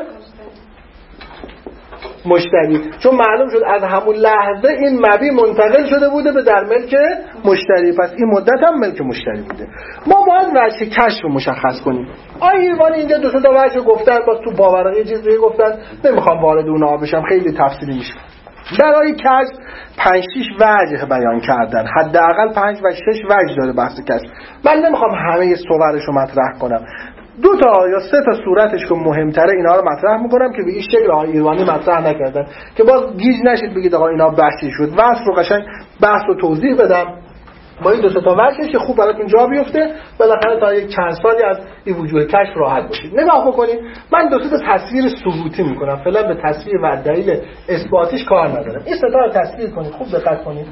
مشتری، چون معلوم شد از همون لحظه این مبیع منتقل شده بوده به در ملک مشتری، پس این مدت هم ملک مشتری بوده. ما باید وجه کشف رو مشخص کنیم. آیا ایوان اینجا دو تا وجه گفتن، باز تو باورقی یه چیزی گفتن، نمیخوام وارد اونها بشم، خیلی تفصیلی میشه. برای کشف پنج شش وجه بیان کردن، حداقل پنج و شش وجه داره بحث کشف. من نمیخوام همه صورش رو مطرح کنم، دو تا یا سه تا صورتش که مهمتره اینا رو مطرح میکنم که به این شکل آقای ایرانی مطرح نکردن، که باز گیج نشید بگید آقا اینا بحثی شد. واسه رو قشنگ بحث رو توضیح بدم با این دو سه تا وجهش که خوب براتون جا بیفته، بالاخره تا یک چند سالی از این وجوه کشف راحت باشید. نگاه بکنید، من دو سه تا تصویر ثبوتی میکنم، فعلا به تصویر و دلیل اثباتیش کار ندارم. این سه تا رو تصویر کنید، خوب دقت کنید.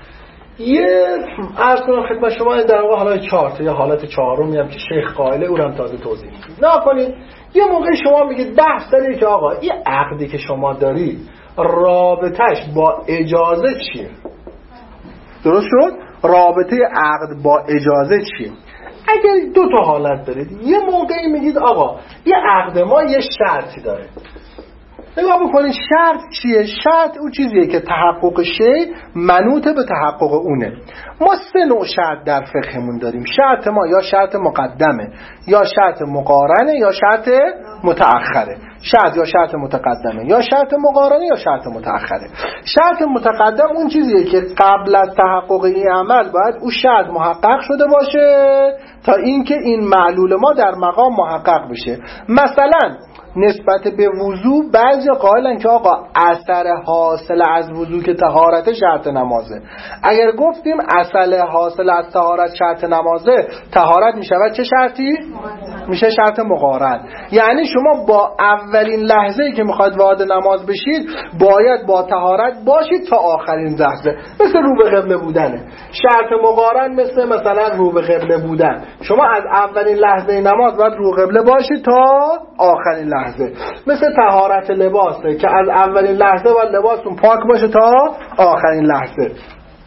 یه عرض کنم خدمت شما در واقع حالت چهارت یا حالت چهارمی هم که شیخ قائله اونم تازه توضیح میدید. نه کنید یه موقع شما میگید بحث دارید که آقا این عقدی که شما دارید رابطش با اجازه چیه؟ درست شد؟ رابطه عقد با اجازه چیه؟ اگر دو تا حالت دارید، یه موقعی میگید آقا یه عقد ما یه شرطی داره. نگاه بکنید شرط چیه؟ شرط اون چیزیه که تحقق شی منوط به تحقق اونه. ما سه نوع شرط در فقهمون داریم. شرط ما یا شرط مقدمه، یا شرط مقارنه، یا شرط متأخره. شرط یا شرط متقدمه، یا شرط مقارنه، یا شرط متأخره. شرط متقدم اون چیزیه که قبل از تحقق این عمل باید اون شرط محقق شده باشه تا اینکه این معلول ما در مقام محقق بشه. مثلا نسبت به وضو بعضی قائلن که آقا اثر حاصل از وضو که طهارت شرط نمازه. اگر گفتیم اصل حاصل از طهارت شرط نمازه، طهارت میشود چه شرطی؟ میشه شرط مقارن. یعنی شما با اولین لحظه‌ای که میخواید وارد نماز بشید باید با طهارت باشید تا آخرین لحظه، مثل رو به قبله بودنه. شرط مقارن مثل مثلا رو به قبله بودن، شما از اولین لحظه نماز باید رو قبله باشید تا آخرین لحظه. مثل طهارت لباسه که از اولین لحظه باید لباستون پاک باشه تا آخرین لحظه.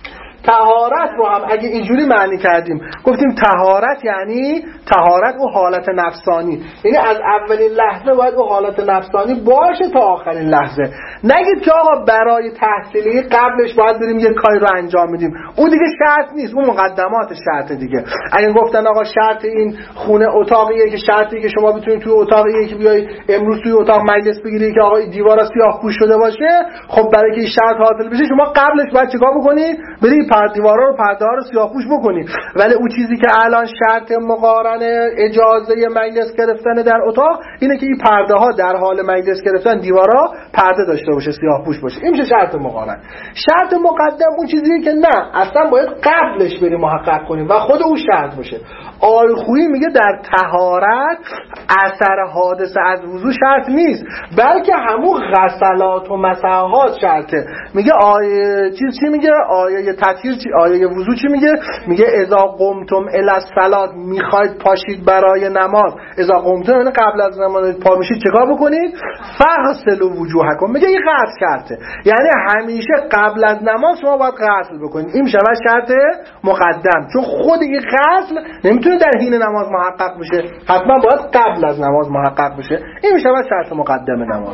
طهارت رو هم اگه اینجوری معنی کردیم، گفتیم طهارت یعنی طهارت او حالت نفسانی، یعنی از اولین لحظه باید او حالت نفسانی باشه تا آخرین لحظه. نگید که آقا برای تحصیلی قبلش باید بریم یه کاری رو انجام میدیم، اون دیگه شرط نیست، اون مقدمات شرط دیگه. اگه گفتن آقا شرط این خونه اتاقیه که شرطی که شما بتونید توی اتاقیه که بیای امروز توی اتاق مجلس بگیری که آقا دیوارا سیاه‌پوش شده باشه، خب برای که این شرط حاصل بشه شما قبلش باید چیکار بکنید؟ برید پر دیوارا رو پرده‌ها رو سیاه‌پوش بکنید. ولی اون چیزی که الان شرط مقارنه اجازه مجلس گرفتن در اتاق اینه که این پرده‌ها در حال مجلس گرفتن دیوارا پرده داشته باشه، سیاه‌پوش باشه. این میشه شرط مقارن. شرط مقدم اون چیزیه که نه اصلا باید قبلش بریم محقق کنیم و خود اون شرط باشه. آقای خویی میگه در طهارت اثر حادثه از وضو شرط نیست، بلکه همون غسلات و مسحات شرطه. میگه آیه چیز چی میگه؟ آیه تطهیر چی؟ آیه وضو چی میگه؟ میگه اذا قمتم الی الصلاه، میخواید پاشید برای نماز. اذا قمتم یعنی قبل از نماز پا میشید چیکار بکنید؟ فغسلوا وجوهکم. میگه این غسل شرطه، یعنی همیشه قبل از نماز شما باید غسل بکنید. این میشه شرط مقدم، چون خود این غسل نمیتونه در حین نماز محقق بشه، حتما باید قبل از نماز محقق بشه. این میشه شرط مقدم نماز.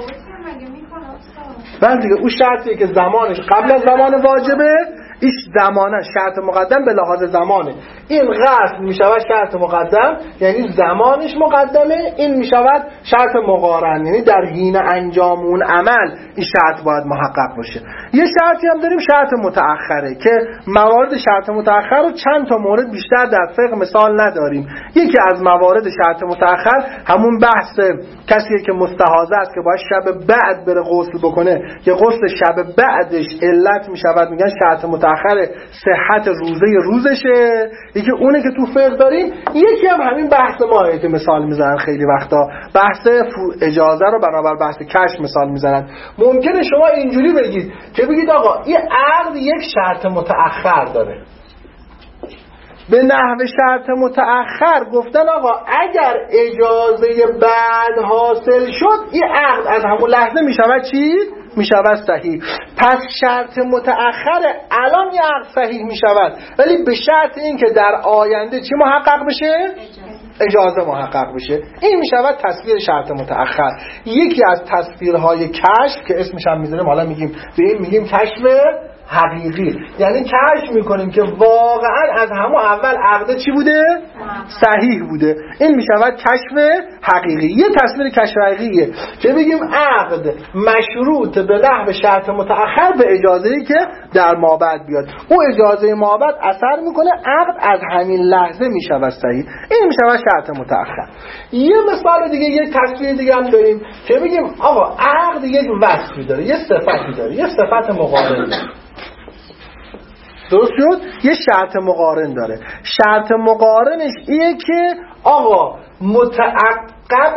بعد دیگه اون شرطیه که زمانش قبل از زمان واجبه، ایش زمانه شرط مقدم به لحاظ زمانه. این غسل میشود شرط مقدم یعنی زمانش مقدمه، این میشود شرط مقارن یعنی در حین انجام اون عمل این شرط باید محقق باشه. یه شرطی هم داریم شرط متأخره که موارد شرط متأخر رو چند تا مورد بیشتر در فقه مثال نداریم. یکی از موارد شرط متأخر همون بحث کسیه که مستحاضه است که باید شب بعد بره غسل بکنه، که غسل شب بعدش علت میشود میگن شرط متأخر صحت روزه روزشه. یکی اونه که تو فقه داریم. یکی هم همین بحث ما که مثال میزنن خیلی وقتا، بحث اجازه رو بنابر بحث کشف مثال میزنن. ممکنه شما اینجوری بگید که بگید آقا این عقد یک شرط متأخر داره. به نحو شرط متأخر گفتن آقا اگر اجازه بعد حاصل شد این عقد از همون لحظه میشود چی؟ میشود صحیح. پس شرط متأخر الان یه عقد صحیح میشود، ولی به شرط این که در آینده چی محقق بشه؟ اجازه محقق بشه. این میشود تصویر شرط متأخر. یکی از تصویرهای کشف که اسمش هم میذاریم، حالا میگیم به این میگیم کشف حقیقی، یعنی کشف میکنیم که واقعا از همون اول عقد چی بوده؟ صحیح بوده. این میشود کشف حقیقی. یه تصویر کشف حقیقیه که بگیم عقد مشروط به نحو شرط متأخر به اجازه‌ای که در مابعد بیاد. او اجازه مابعد اثر میکنه، عقد از همین لحظه میشود صحیح. این میشود شرط متأخر. یه مثال دیگه، یه تصویر دیگه هم داریم که بگیم آقا عقد یک وصفی داره، یه صفتی داره، یه صفت مقارن داره. درست شد؟ یه شرط مقارن داره. شرط مقارنش اینه که آقا متعقب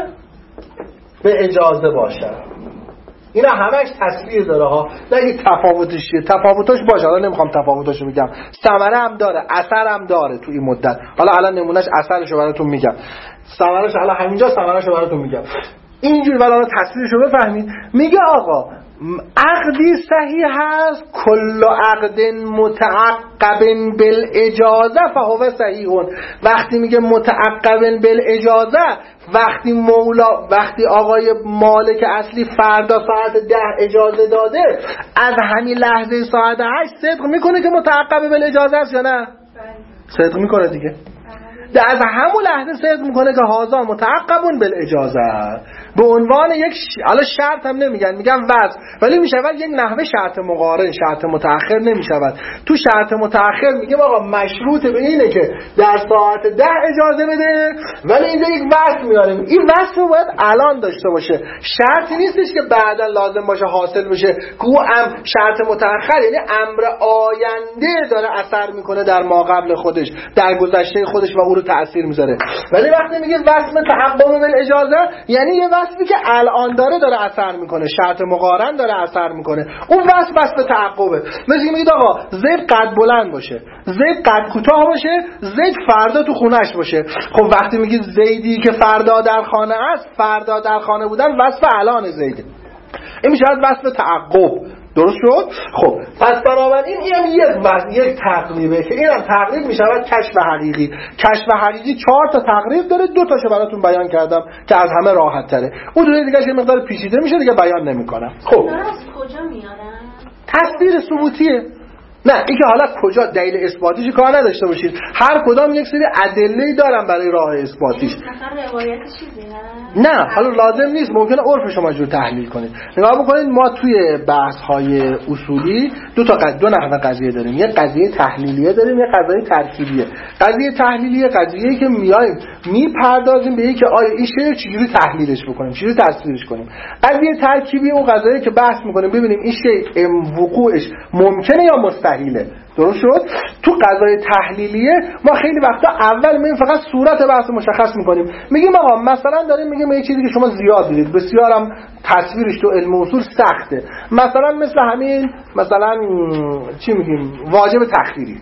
به اجازه باشه. اینا همش تصویر داره ها، نه تفاوتش چیه، تفاوتش باشه، حالا نمیخوام تفاوتاشو بگم. ثمره هم داره، اثر هم داره تو این مدت. حالا الان نمونهش اثرشو براتون میگم، ثمرهش الان همینجا ثمرهشو براتون میگم. اینجوری ولی تصویرشو بفهمید. میگه آقا عقدی صحیح هست کل عقد متعقب بالاجازه فهو صحیح. وقتی میگه متعقب بالاجازه، وقتی مولا وقتی آقای مالک اصلی فردا ساعت ده اجازه داده، از همین لحظه ساعت هشت صدق میکنه که متعقب بالاجازه است یا نه؟ صدق میکنه دیگه. از همون لحظه صدق میکنه که هازا متعقبون بالاجازه، به عنوان یک حالا ش... شرط هم نمیگن، میگن وضع، ولی میشود یک نحوه شرط مقارن، شرط متأخر نمیشود. تو شرط متأخر میگیم آقا مشروط به اینه که در ساعت ده اجازه بده، ولی اینجا یک وصف میاریم. این وصف رو باید الان داشته باشه، شرطی نیستش که بعدا لازم باشه حاصل بشه. کو ام شرط متأخر یعنی امر آینده داره اثر میکنه در ما قبل خودش، در گذشته خودش و او رو تأثیر میذاره. ولی وقتی میگه وصف تحقق بالاجازه یعنی یه وصفی که الان داره داره اثر میکنه، شرط مقارن داره اثر میکنه. اون وصف وصف تعقبه. مثل میگید آقا زید قد بلند باشه، زید قد کوتاه باشه، زید فردا تو خونش باشه. خب وقتی میگید زیدی که فردا در خانه است، فردا در خانه بودن وصف الان زیده. این میشه وصف تعقب. درست شد؟ خب پس بنابراین این هم یک وضع یک تقریبه که این هم تقریب می شود کشف حقیقی. کشف حقیقی چهار تا تقریب داره، دو تاشو براتون بیان کردم که از همه راحت تره، اون دو دیگه یه مقدار پیچیده میشه دیگه بیان نمیکنم. خب از کجا میارن؟ تصویر ثبوتیه. نه این که حالا کجا دلیل اثباتیش کار نداشته باشید، هر کدام یک سری ادله‌ای دارن برای راه اثباتیش. مثلا روایت چیزی نه؟ نه حالا لازم نیست، ممکنه عرف شما جور تحلیل کنید. نگاه بکنید ما توی بحث‌های اصولی دو تا قضیه، دو نحوه قضیه داریم، یک قضیه تحلیلیه داریم، یک قضیه ترکیبیه. قضیه تحلیلیه قضیه‌ای که میایم میپردازیم به اینکه آیا این شی چجوری تحلیلش بکنیم، چجوری تصویرش کنیم. قضیه ترکیبی اون قضیه‌ای که بحث می‌کنیم ببینیم این شی وقوعش ممکنه یا مستحیله. درست شد؟ تو قضای تحلیلیه ما خیلی وقتا اول میگیم فقط صورت بحث مشخص میکنیم، میگیم آقا مثلا داریم میگیم یه چیزی که شما زیاد دیدید، بسیارم تصویرش تو علم اصول سخته، مثلا مثل همین مثلا چی میگیم واجب تخییری.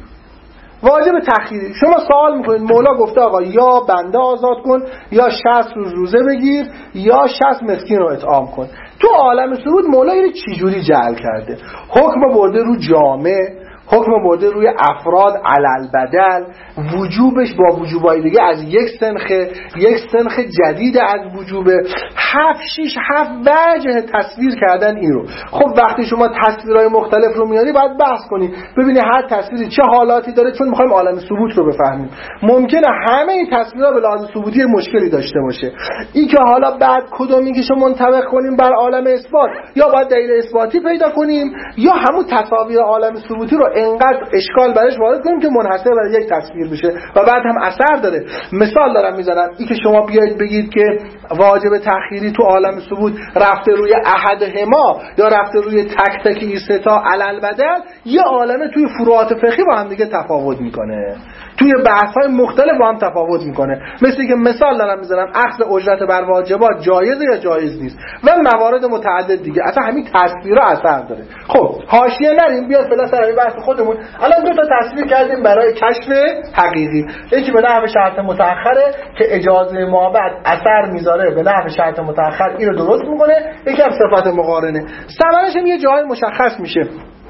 واجب تخییری شما سوال میکنید مولا گفته آقا یا بنده آزاد کن یا شصت روز روزه بگیر یا شصت مسکین رو اطعام کن. تو عالم سرود مولا اینو چجوری جعل کرده؟ حکم برده رو جامع، حکم برده روی افراد علل بدل، وجوبش با وجوبای دیگه از یک سنخ یک سنخ جدید از وجوبه، هفت شیش هفت وجه تصویر کردن این رو. خب وقتی شما تصویرهای مختلف رو میاری باید بحث کنی ببینی هر تصویری چه حالاتی داره، چون میخوایم عالم ثبوت رو بفهمیم. ممکنه همه این تصویرها به لحاظ ثبوتی مشکلی داشته باشه، این که حالا بعد کدومی که شما منطبق کنیم بر عالم اثبات، یا باید دلیل اثباتی پیدا کنیم یا همون تصاویر عالم ثبوتی رو انقدر اشکال برش وارد کنیم که منحصر بر یک تصویر بشه و بعد هم اثر داره. مثال دارم میزنم، این که شما بیایید بگید که واجب تأخیری تو عالم ثبوت رفته روی احدهما یا رفته روی تک تک این سه تا علل بدل، یه عالمه توی فروعات فقهی با هم دیگه تفاوت میکنه، توی بحث‌های مختلف با هم تفاوت میکنه. مثل که مثال دارم میزنم اخذ اجرت بر واجبات جایزه یا جایز نیست و موارد متعدد دیگه، اصلا همین تصویرها اثر داره. خب حاشیه نریم، بیاد فعلا سر بحث خودمون. الان دو تا تصویر کردیم برای کشف حقیقی، یکی به نحو شرط متأخره که اجازه ما بعد اثر میذاره به نحو شرط متأخر اینو درست میکنه، یکی هم صفت مقارنه. ثمرش هم یه جای مشخص میشه.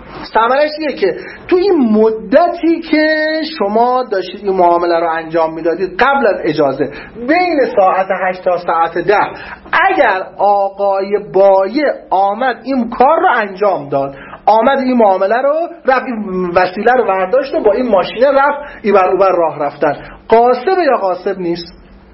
ثمرش اینه که تو این مدتی که شما داشتید این معامله رو انجام میدادید قبل از اجازه بین ساعت هشت تا ساعت ده، اگر آقای بایع آمد این کار رو انجام داد، آمد این معامله رو رفت، این وسیله رو برداشت و با این ماشینه رفت این بر اوبر راه رفتن، قاصب یا قاصب نیست؟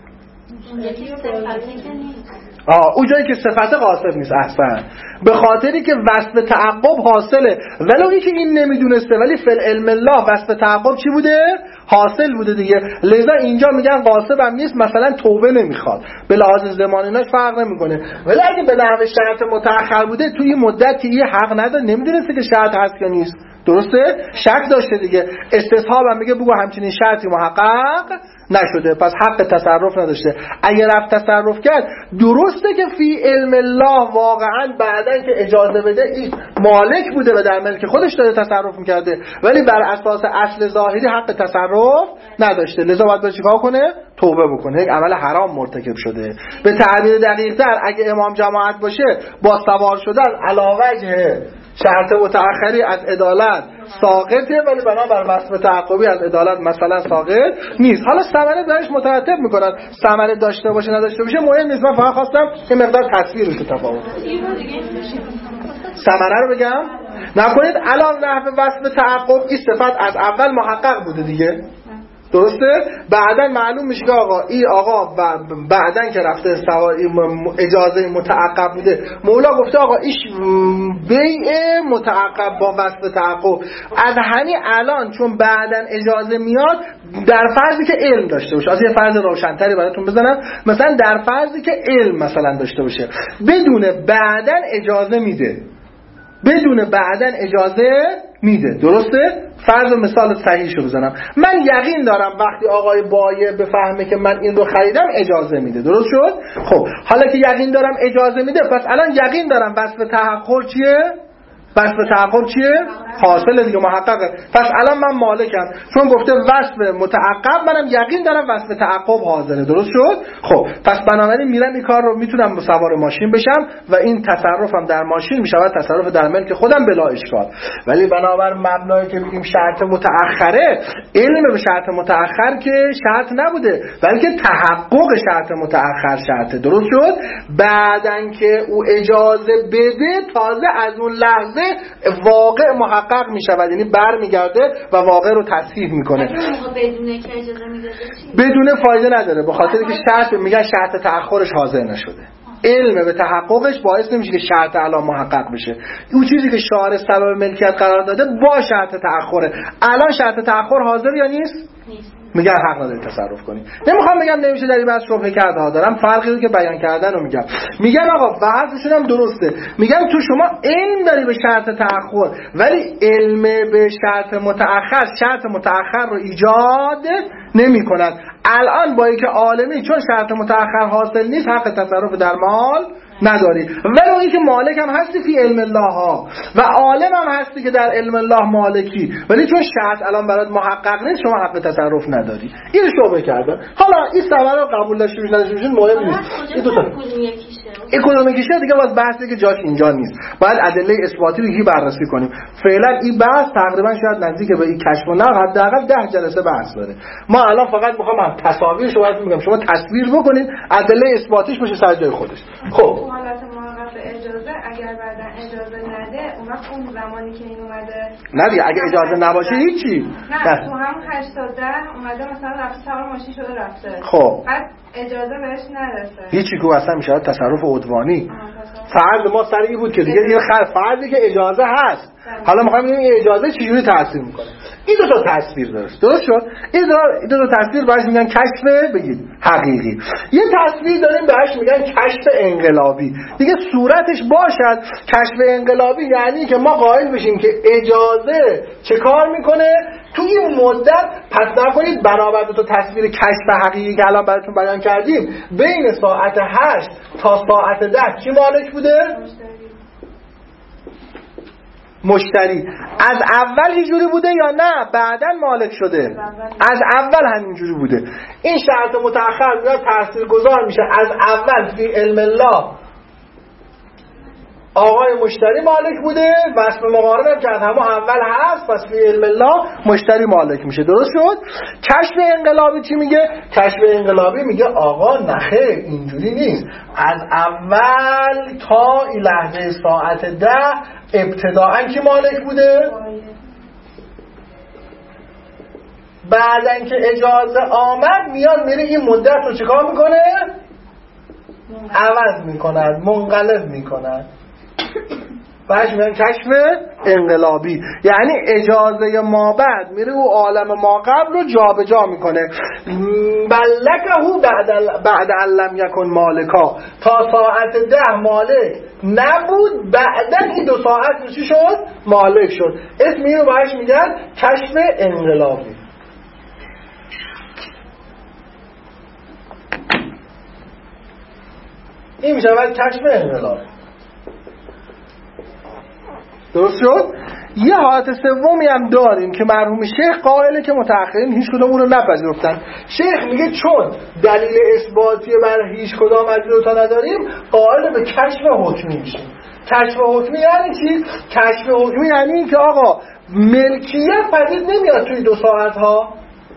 یکی صفتی که نیست. آه اون جایی که صفت قاصب نیست. احسن، به خاطری که وصف تعقب حاصله، ولو اینکه این نمیدونسته ولی فی علم الله وصف تعقب چی بوده؟ حاصل بوده دیگه. لذا اینجا میگن قاصب هم نیست، مثلا توبه نمیخواد، به لحاظ زمانیناش فرق نمیکنه. ولی اگه به نحو شرط متأخر بوده توی این مدت که یه حق نداره، نمیدونسته که شرط هست یا نیست، درسته؟ شک داشته دیگه. استصحاب هم میگه بگو همچنین شرطی محقق نشده، پس حق تصرف نداشته. اگر رفت تصرف کرد، درسته که فی علم الله واقعا بعدن که اجازه بده این مالک بوده و در ملک خودش داره تصرف میکرده، ولی بر اساس اصل ظاهری حق تصرف نداشته. لذا باید باید چیکار کنه؟ توبه بکنه، یک عمل حرام مرتکب شده. به تعبیر دقیق تر اگه امام جماعت باشه با سوار شدن علاوه شرط متأخری از عدالت ساقطه، ولی بنابر وصف تعقبی از عدالت مثلا ساقط نیست. حالا ثمره درش مترتب میکنن، ثمره داشته باشه نداشته باشه مهم نیست. من فقط خواستم این مقدار تصویرش رو تفاوت ثمره رو بگم. نکنید الان نحو وصف تعقب این صفت از اول محقق بوده دیگه، درسته؟ بعدن معلوم میشه که آقا این آقا بعدن که رفته اجازه متعقب بوده، مولا گفته آقا ایش بیع متعقب با وصف تعقب. از همین الان چون بعدن اجازه میاد، در فرضی که علم داشته باشه، از یه فرض روشنتری براتون بزنم، مثلا در فرضی که علم مثلا داشته باشه، بدون بعدن اجازه میده، بدون بعدن اجازه میده، درسته؟ فرض مثال صحیح شو بزنم، من یقین دارم وقتی آقای بایع بفهمه که من این رو خریدم اجازه میده، درست شد؟ خب حالا که یقین دارم اجازه میده، پس الان یقین دارم وصف تحقق چیه؟ وصف تحقق چیه؟ حاصل دیگه، محققه. پس الان من مالکم، چون گفته وصف متعقب، منم یقین دارم وصف تعقب حاضره. درست شد؟ خب پس بنابراین میرم این کار رو میتونم سوار ماشین بشم و این تصرفم در ماشین میشود تصرف در ملک خودم بلا اشکال. ولی بنابر مبنایی که میگیم شرط متأخره، علم به شرط متأخر که شرط نبوده بلکه تحقق شرط متأخر شرطه. درست شد؟ بعدن که او اجازه بده تازه از اون لحظه واقع محقق میشود، یعنی برمیگرده و واقع رو تصحیح میکنه. بدونه که اجازه میده بدون فایده نداره، به خاطر که شرط میگن شرط تأخرش حاضر نشده. علم به تحققش باعث نمیشه که شرط الان محقق بشه. اون چیزی که شارع سبب ملکیت قرار داده با شرط تأخره، الان شرط تأخر حاضر یا نیست؟ نیست. میگن حق نداری تصرف کنی. نمیخوام بگم نمیشه در این بحث شبهه کرده ها، دارم فرقی رو که بیان کردن رو میگم. میگن آقا بحثشون هم درسته، میگن تو شما علم داری به شرط تأخر ولی علم به شرط متأخر شرط متأخر رو ایجاد نمی کند. الان با اینکه عالمی چون شرط متأخر حاصل نیست حق تصرف در مال نداری، ولی اون که مالک هم هستی فی علم الله ها و عالم هم هستی که در علم الله مالکی، ولی چون شرط الان برات محقق نیست شما حق تصرف نداری. این شعبه کردن. حالا این سوال رو قبول داشته باشید نداشته باشید مهم نیست. این دو تا این کدوم یکیشه دیگه باز بحثی که جاش اینجا نیست. باید ادله اثباتی رو بررسی کنیم. فعلا این بحث تقریبا شاید نزدیک به این کشف و نقل حداقل ده جلسه بحث داره. ما الان فقط میخوام تصاویر شو براتون میگم، شما تصویر بکنید ادله اثباتیش بشه سر جای خودش. خب حالت موقف اجازه اگر بعدا اجازه نده اون وقت اون زمانی که این اومده ندی اگه اجازه نباشه هیچی نه تو هم هشتاد اومده مثلا رفت سوار ماشین شده رفته خب بعد اجازه بهش نرسه هیچی که اصلا میشه تصرف عدوانی. فرض ما سر این بود که دیگه یه خر فرضی که اجازه هست، حالا میخوایم ببینیم این اجازه چجوری تاثیر میکنه. این دو تا تصویر داشت. درست شد؟ این دو تا تصویر بهش میگن کشف بگید حقیقی. یه تصویر داریم بهش میگن کشف انقلابی. دیگه صورتش باشد کشف انقلابی یعنی که ما قائل بشیم که اجازه چه کار میکنه تو این مدت. پس نکنید برابر دو تا تصویر کشف حقیقی که الان براتون بیان کردیم بین ساعت هشت تا ساعت ده کی مالک بوده؟ مشتری. از اول اینجوری بوده یا نه بعداً مالک شده؟ از اول همینجوری بوده. این شرط متأخر میاد تاثیرگذار میشه. از اول فی علم الله آقای مشتری مالک بوده، وصف مقارن هم کرد همون اول هست، پس فی علم الله مشتری مالک میشه. درست شد؟ کشف انقلابی چی میگه؟ کشف انقلابی میگه آقا نخیر اینجوری نیست، از اول تا این لحظه ساعت ده ابتداعاً کی مالک بوده؟ بعدن که اجازه آمد میاد میره این مدت رو چیکار میکنه؟ عوض میکنه، منقلب میکنه. بهش میگن کشف انقلابی، یعنی اجازه ما بعد میره و عالم ما قبل رو جابجا میکنه. ملکه بعد بعد علم یکن مالکا، تا ساعت ده مالک نبود، بعدن این دو ساعت رو چی شد؟ مالک شد. اسم اینو بهش میگن کشف انقلابی. این میشه باید کشف انقلابی. درست شد؟ یه حالت سومی هم داریم که مرحوم شیخ قائله که متأخرین هیچ کدوم اون رو نپذیرفتن. شیخ میگه چون دلیل اثباتی بر هیچ کدام از دو تا نداریم قائل به کشف حکمی میشیم. کشف حکمی یعنی چی؟ کشف حکمی یعنی که آقا ملکیت پدید نمیاد توی دو ساعت ها،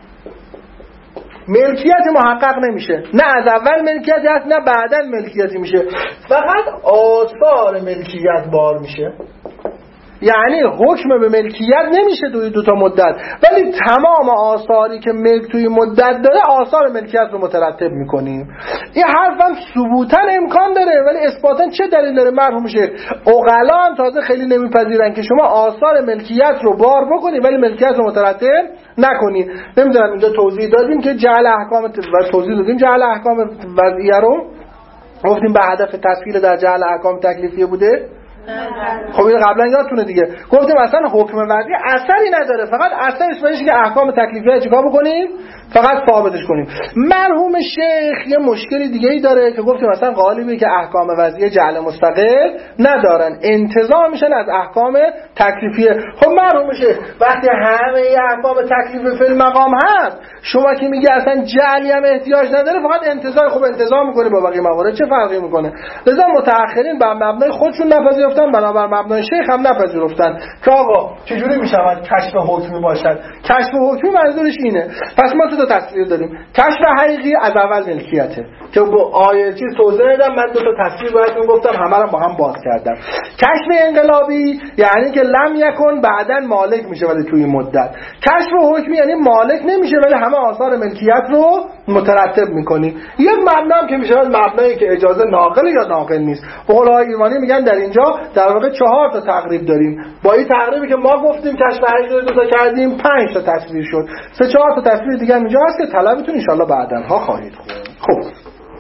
ملکیت محقق نمیشه، نه از اول ملکیت هست نه بعداً ملکیتی میشه، فقط آثار ملکیت بار میشه. یعنی حکم به ملکیت نمیشه توی دو تا مدت، ولی تمام آثاری که ملک توی مدت داره آثار ملکیت رو مترتب میکنیم. این حرفم ثبوتاً امکان داره ولی اثباتاً چه دلیل داره؟ مرحوم شیخ عقلا هم تازه خیلی نمیپذیرن که شما آثار ملکیت رو بار بکنید ولی ملکیت رو مترتب نکنید. نمیدونم اینجا توضیح دادیم که جعل احکام و توضیح دادیم جعل احکام وضعیه رو گفتیم به هدف تسهیل در جعل احکام تکلیفیه بوده. خب این قبلا یادتونه دیگه گفتیم اصلا حکم وضعی اثری نداره، فقط اثرش بهش که احکام تکلیفیه چیکار بکنیم؟ فقط ثابتش کنیم. مرحوم شیخ یه مشکلی دیگه ای داره که گفتیم مثلا غالبی که احکام وضعی جعل مستقل ندارن، انتزاع میشن از احکام تکلیفیه. خب مرحوم شیخ وقتی همه احکام تکلیف فی المقام هست، شما که میگه اصلا جعلی هم احتیاج نداره، فقط انتزاع، خب انتزاع میکنه با بقیه موارد، چه فرقی میکنه؟ لذا متأخرین بر مبنای خودشون نپذیرفتن، بنابر مبنای شیخ هم نپذیرفتن که آقا چجوری میشود کشف حکمی باشد؟ کشف حکمی منظورش اینه. پس ما تو تا تصویر داریم. کشف حقیقی از اول ملکیته که با آیه چیز توضیح دادم، من دو تا تصویر براتون گفتم، همه رو با هم باز کردم. کشف انقلابی یعنی که لم یکن بعدن مالک میشه ولی توی مدت. کشف حکمی یعنی مالک نمیشه ولی همه آثار ملکیت رو مترتب میکنی. یک مبنا هم که میشه مبنایی که اجازه ناقل یا ناقل نیست. فقهای ایرانی میگن در اینجا در واقع چهار تا تقریب داریم. با این تقریبی که ما گفتیم کشف حقیقی دو تا کردیم، پنج تا تصویر شد. سه چهار تا تصویر دیگه اینجا هست که طلبتون ان شاءالله بعداًها خواهید خوند. خب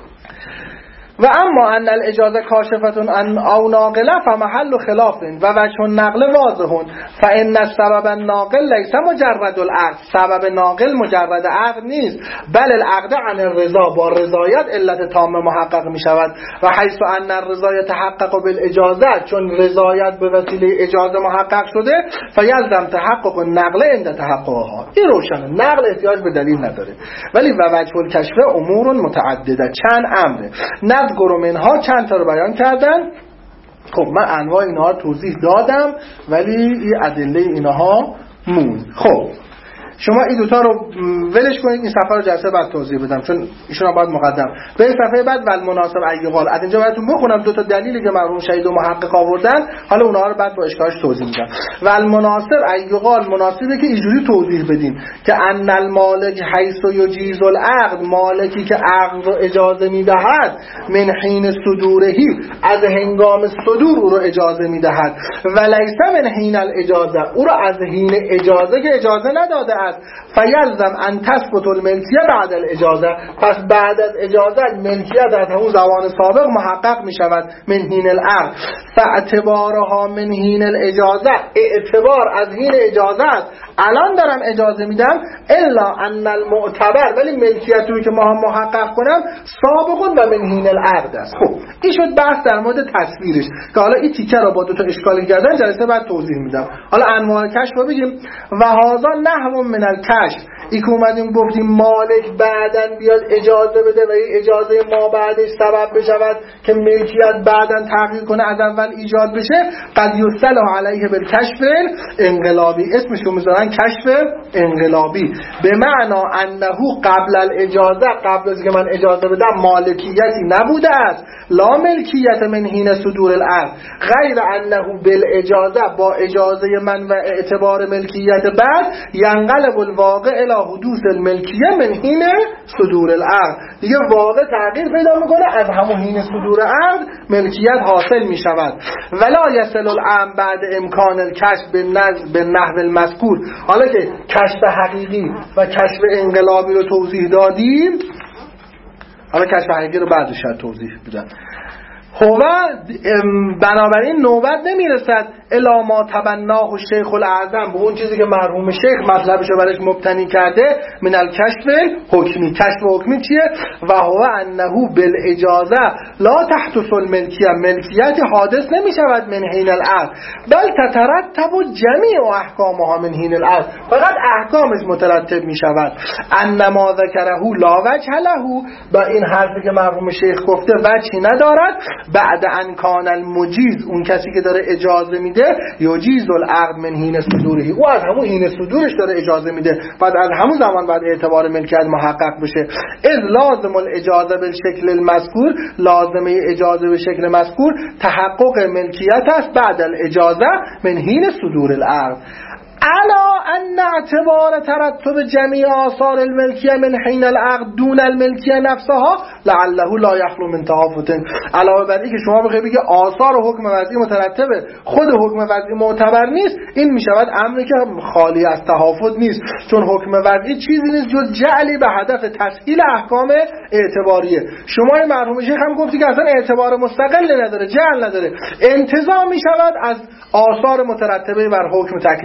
و اما ان الاجازه کاشفتون ان او ناقله فمحل خلاف و وجه النقل واضح فان السبب الناقل لیس مجرد العقد. سبب ناقل مجرد عقد نیست، بل العقد عن الرضا، با رضایت علت تام محقق می شود. و حیث ان الرضا يتحقق بالاجازه، چون رضایت به وسیله اجازه محقق شده، فیلزم تحقق النقل عند تحققها. این روشنه، نقل احتیاج به دلیل نداره. ولی و وجه الکشف امور متعدده، چند امره. گروه منها چند تا رو بیان کردن. خب من انواع اینها رو توضیح دادم ولی این ادله اینها مون. خب شما این دوتا رو ولش کنید، این صفحه رو جلسه بعد توضیح بدم چون ایشون هم باید مقدم به صفحه بعد. ول مناسب ایقال از اینجا براتون بخونم دو تا دلیلی که مرحوم شهید و محقق آوردن، حالا اونها رو بعد با اشکالش توضیح میدم. ول مناسب ایقال مناسبه که اینجوری توضیح بدیم که ان المالک حیث یجیز العقد، مالکی که عقد رو اجازه میدهد، من حین صدورهی، از هنگام صدور او رو اجازه میدهد، ولیس من حین الاجازه، او رو از حین اجازه که اجازه نداده است. فیلزم ان تثبت الملکیه بعد الاجازه، پس بعد از اجازه ملکیت از همون زمان سابق محقق می شود. من حین العقد فاعتبارها من حین الاجازه، اعتبار از حین اجازه است. الان دارم اجازه میدم، الا ان المعتبر، ولی ملکیت روی که ما هم محقق کنم سابقون و من حین العقد است. خب این شد بحث در مورد تصویرش که حالا این تیکه رو با دو تا اشکالی کردن جلسه بعد توضیح میدم. حالا انواع کشف رو بگیم. و هذا نحو من الکشف، این که اومدیم گفتیم مالک بعدن بیاد اجازه بده و این اجازه ما بعدش سبب بشود که ملکیت بعدن تغییر کنه، از اول ایجاد بشه. قد یصلح علیه بالکشف انقلابی، اسمش رو میذارن کشف انقلابی، به معنا انه قبل الاجازه، قبل از که من اجازه بدم مالکیتی نبوده است، لا ملکیت من حین صدور العقد، غیر انه بالاجازه، با اجازه من و اعتبار ملکیت بعد، ینقلب الواقع الی حدوث الملکیه من حین صدور العقد، دیگه واقع تغییر پیدا میکنه، از همون حین صدور عقد ملکیت حاصل میشود. ولا یصل الامر بعد امکان الکشف به نحو المذکور. حالا که کشف حقیقی و کشف انقلابی رو توضیح دادیم، حالا کشف حقیقی رو بعدش توضیح بدم. هو بنابراین نوبت نمیرسد الا ما تبناه الشیخ الاعظم، به اون چیزی که مرحوم شیخ مطلبشو برش مبتنی کرده، من الکشف حکمی. کشف حکمی چیه؟ و هو انه بالاجازه لا تحدث الملکیه، ملکیت حادث نمیشود من حین العقد، بل تترتب جمیع احکامها من حین العقد، فقط احکامش مترتب میشود. انما ذکره لا وجه له، با این حرفی که مرحوم شیخ گفته وجهی ندارد. بعد ان کان المجیز، اون کسی که داره اجازه میده، یجیز العقد من حین صدورهی، او از همون حین صدورش داره اجازه میده، بعد از همون زمان بعد اعتبار ملکیت محقق بشه. اذ لازم الاجازه بالشکل المذکور، لازمه اجازه به شکل مذکور تحقق ملکیت است بعد الاجازه من حین صدور العقد. علا ان اعتبار ترتب جمیع آثار الملکیه من حین العقد دون الملکیه نفسها لعله لا یخلو من تهافت. علاوه بر اینکه شما بخواید بگید آثار و حکم وضعی مترتبه، خود حکم وضعی معتبر نیست، این میشود امری که خالی از تهافت نیست، چون حکم وضعی چیزی نیست جز جعلی به هدف تسهیل احکام اعتباریه. شما مرحوم شیخ هم گفتی که اصلا اعتبار مستقل نداره، جعل نداره، انتزاع میشود از آثار مترتبه بر حکم تکلیفی.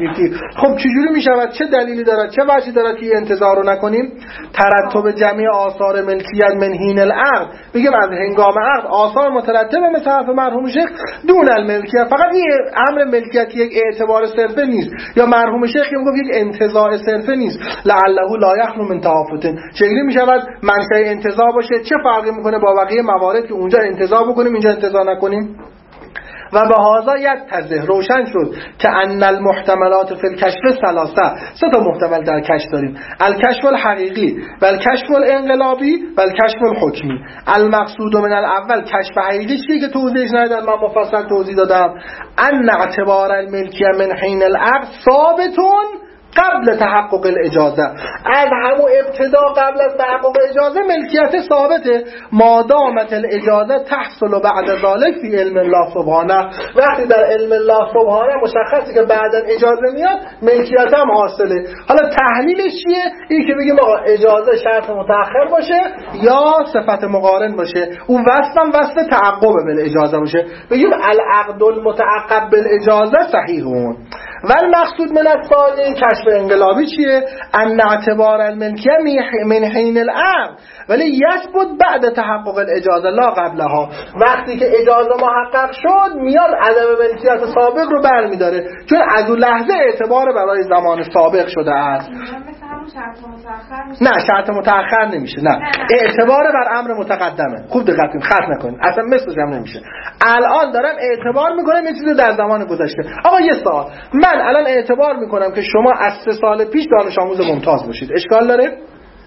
خب چجوری میشود؟ چه دلیلی دارد؟ چه وجهی دارد که انتظار رو نکنیم؟ ترتب جمعی آثار ملکیت من حین العقد، بگیم از هنگام عقد آثار مترتبه مثل حرف مرحوم شیخ دون الملکیت. فقط این امر ملکیت یک اعتبار صرفه نیست، یا مرحوم شیخ میگه یک انتزاع صرفه نیست. لعله لا یخلو من تهافت، چجوری میشود منشأ انتزاع باشه؟ چه فرقی میکنه با بقیه موارد که اونجا انتزاع بکنیم اینجا انتزاع نکنیم؟ و به هذا یتضح، روشن شد که ان المحتملات فی الکشف ثلاثه، سه تا محتمل در کشف داریم: الکشف الحقیقی و الکشف الانقلابی و الکشف الحکمی. المقصود من الاول کشف حقیقی چیه که توضیحش ندادم، من مفصل توضیح دادم. ان اعتبار الملکیه من حین العقد ثابتون قبل تحقق الاجازه، از همون ابتدا قبل از تحقق اجازه ملکیت ثابته. مادامت الاجازه تحصل بعد ذلك فی علم الله سبحانه، وقتی در علم الله سبحانه مشخصه که بعد اجازه میاد ملکیت هم حاصله. حالا تحلیلش چیه؟ این که بگیم آقا اجازه شرط متأخر باشه یا صفت مقارن باشه، اون وصف هم وصف تعقب بالاجازه باشه، بگیم العقد المتعقب بالاجازه صحیحون. و المقصود من الثانی کشف انقلابی چیه؟ ان اعتبار الملکیه من حین العقد ولی یثبت بعد تحقق الاجازه لا قبلها، وقتی که اجازه محقق شد میاد عدم ملکیت سابق رو برمیداره، چون از اون لحظه اعتبار برای زمان سابق شده است. نه شرط متأخر نمیشه، نه اعتبار بر امر متقدمه. خوب دقت کنید، خط نکنید، اصلا مثلش هم نمیشه. الان دارم اعتبار میکنم یه چیزی در زمان گذشته. آقا یه سوال، من الان اعتبار میکنم که شما از سه سال پیش دانش آموز ممتاز باشید، اشکال داره؟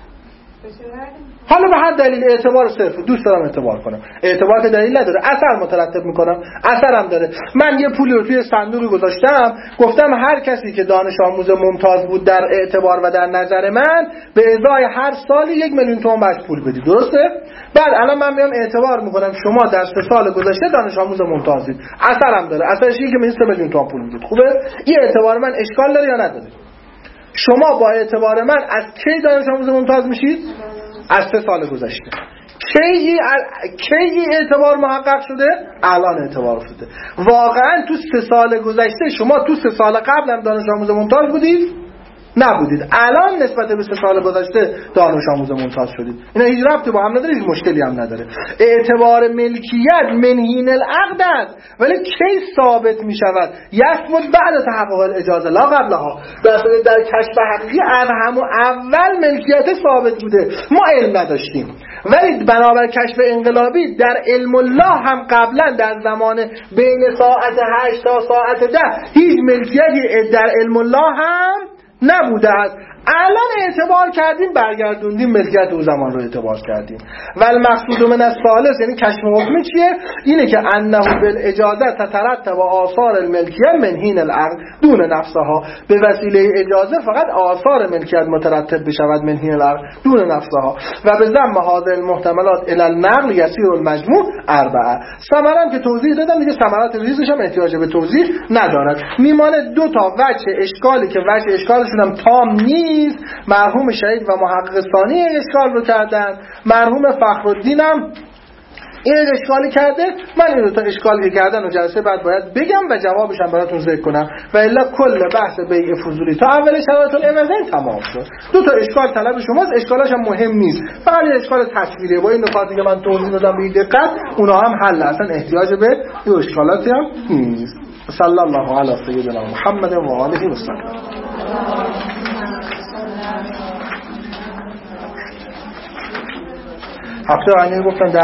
حالا به هر دلیل اعتبار صرف دوست دارم اعتبار کنم، اعتبار که دلیل نداره، اثر مترتب میکنم، اثرم داره. من یه پولی رو توی صندوقی گذاشتم، گفتم هر کسی که دانش آموز ممتاز بود در اعتبار و در نظر من به ازای هر سالی یک میلیون تومان بهش پول بدید، درسته؟ بعد الان من میام اعتبار میکنم شما در سه سال گذشته دانش آموز ممتازید، اثرم داره، اثرش اینه که سه میلیون تومان پول میدید. خوبه؟ این اعتبار من اشکال داره یا نداره؟ شما با اعتبار من از کی دانش آموز ممتاز میشید؟ از سه سال گذشته. کی کی اعتبار محقق شده؟ الان اعتبار شده. واقعا تو سه سال گذشته شما تو سه سال قبل هم دانش آموز ممتاز بودید؟ نبودید. الان نسبت به سه سال گذشته دانش آموز ممتاز شدید. اینا هیچ ربطی با هم نداره، هیچ مشکلی هم نداره. اعتبار ملکیت من حین العقد است، ولی کی ثابت می شود؟ یثبت بعد تحقق الاجازه لا قبلها. در کشف حقیقی از همون اول ملکیت ثابت بوده، ما علم نداشتیم. ولی بنابر کشف انقلابی در علم الله هم قبلا در زمان بین ساعت هشت تا ساعت ده هیچ ملکیتی در علم الله هم نبوده است. الان اعتبار کردیم، برگردوندیم ملکیت اون زمان رو اعتبار کردیم. و المقصود من الثالث یعنی کشف حکمی چیه؟ اینه که انه بالاجازه تترتب آثار الملکیت من حین العقد دون نفسها، به وسیله اجازه فقط آثار ملکیت مترتب بشود من حین العقد دون نفسها. و به ضم هذه المحتملات الی النقل یسیر المجموع اربعه. ثمرم که توضیح دادم دیگه، ثمرات ریزش هم احتیاج به توضیح ندارد. میمانه دو تا وجه اشکالی که وجه اشکالشون هم تام نیست. مرحوم شهید و محقق ثانی اشکال رو کردن، مرحوم فخرالدین هم این اشکالی کرده. من این دو تا اشکالی که کردن و جلسه بعد باید بگم و جوابش هم براتون ذکر کنم و الا کل بحث بیع فضولی تا اول شرایط العوضین تمام شد. دو تا اشکال طلب شماست، اشکالاش هم مهم نیست، فقط یه اشکال تصویریه با این نکاتی که من توضیح دادم به دقت اونا هم حل، اصلا احتیاج به این اشکالاتی هم نیست. صلی الله علی سیدنا محمد و آله و سلم. هفته آینده گفتم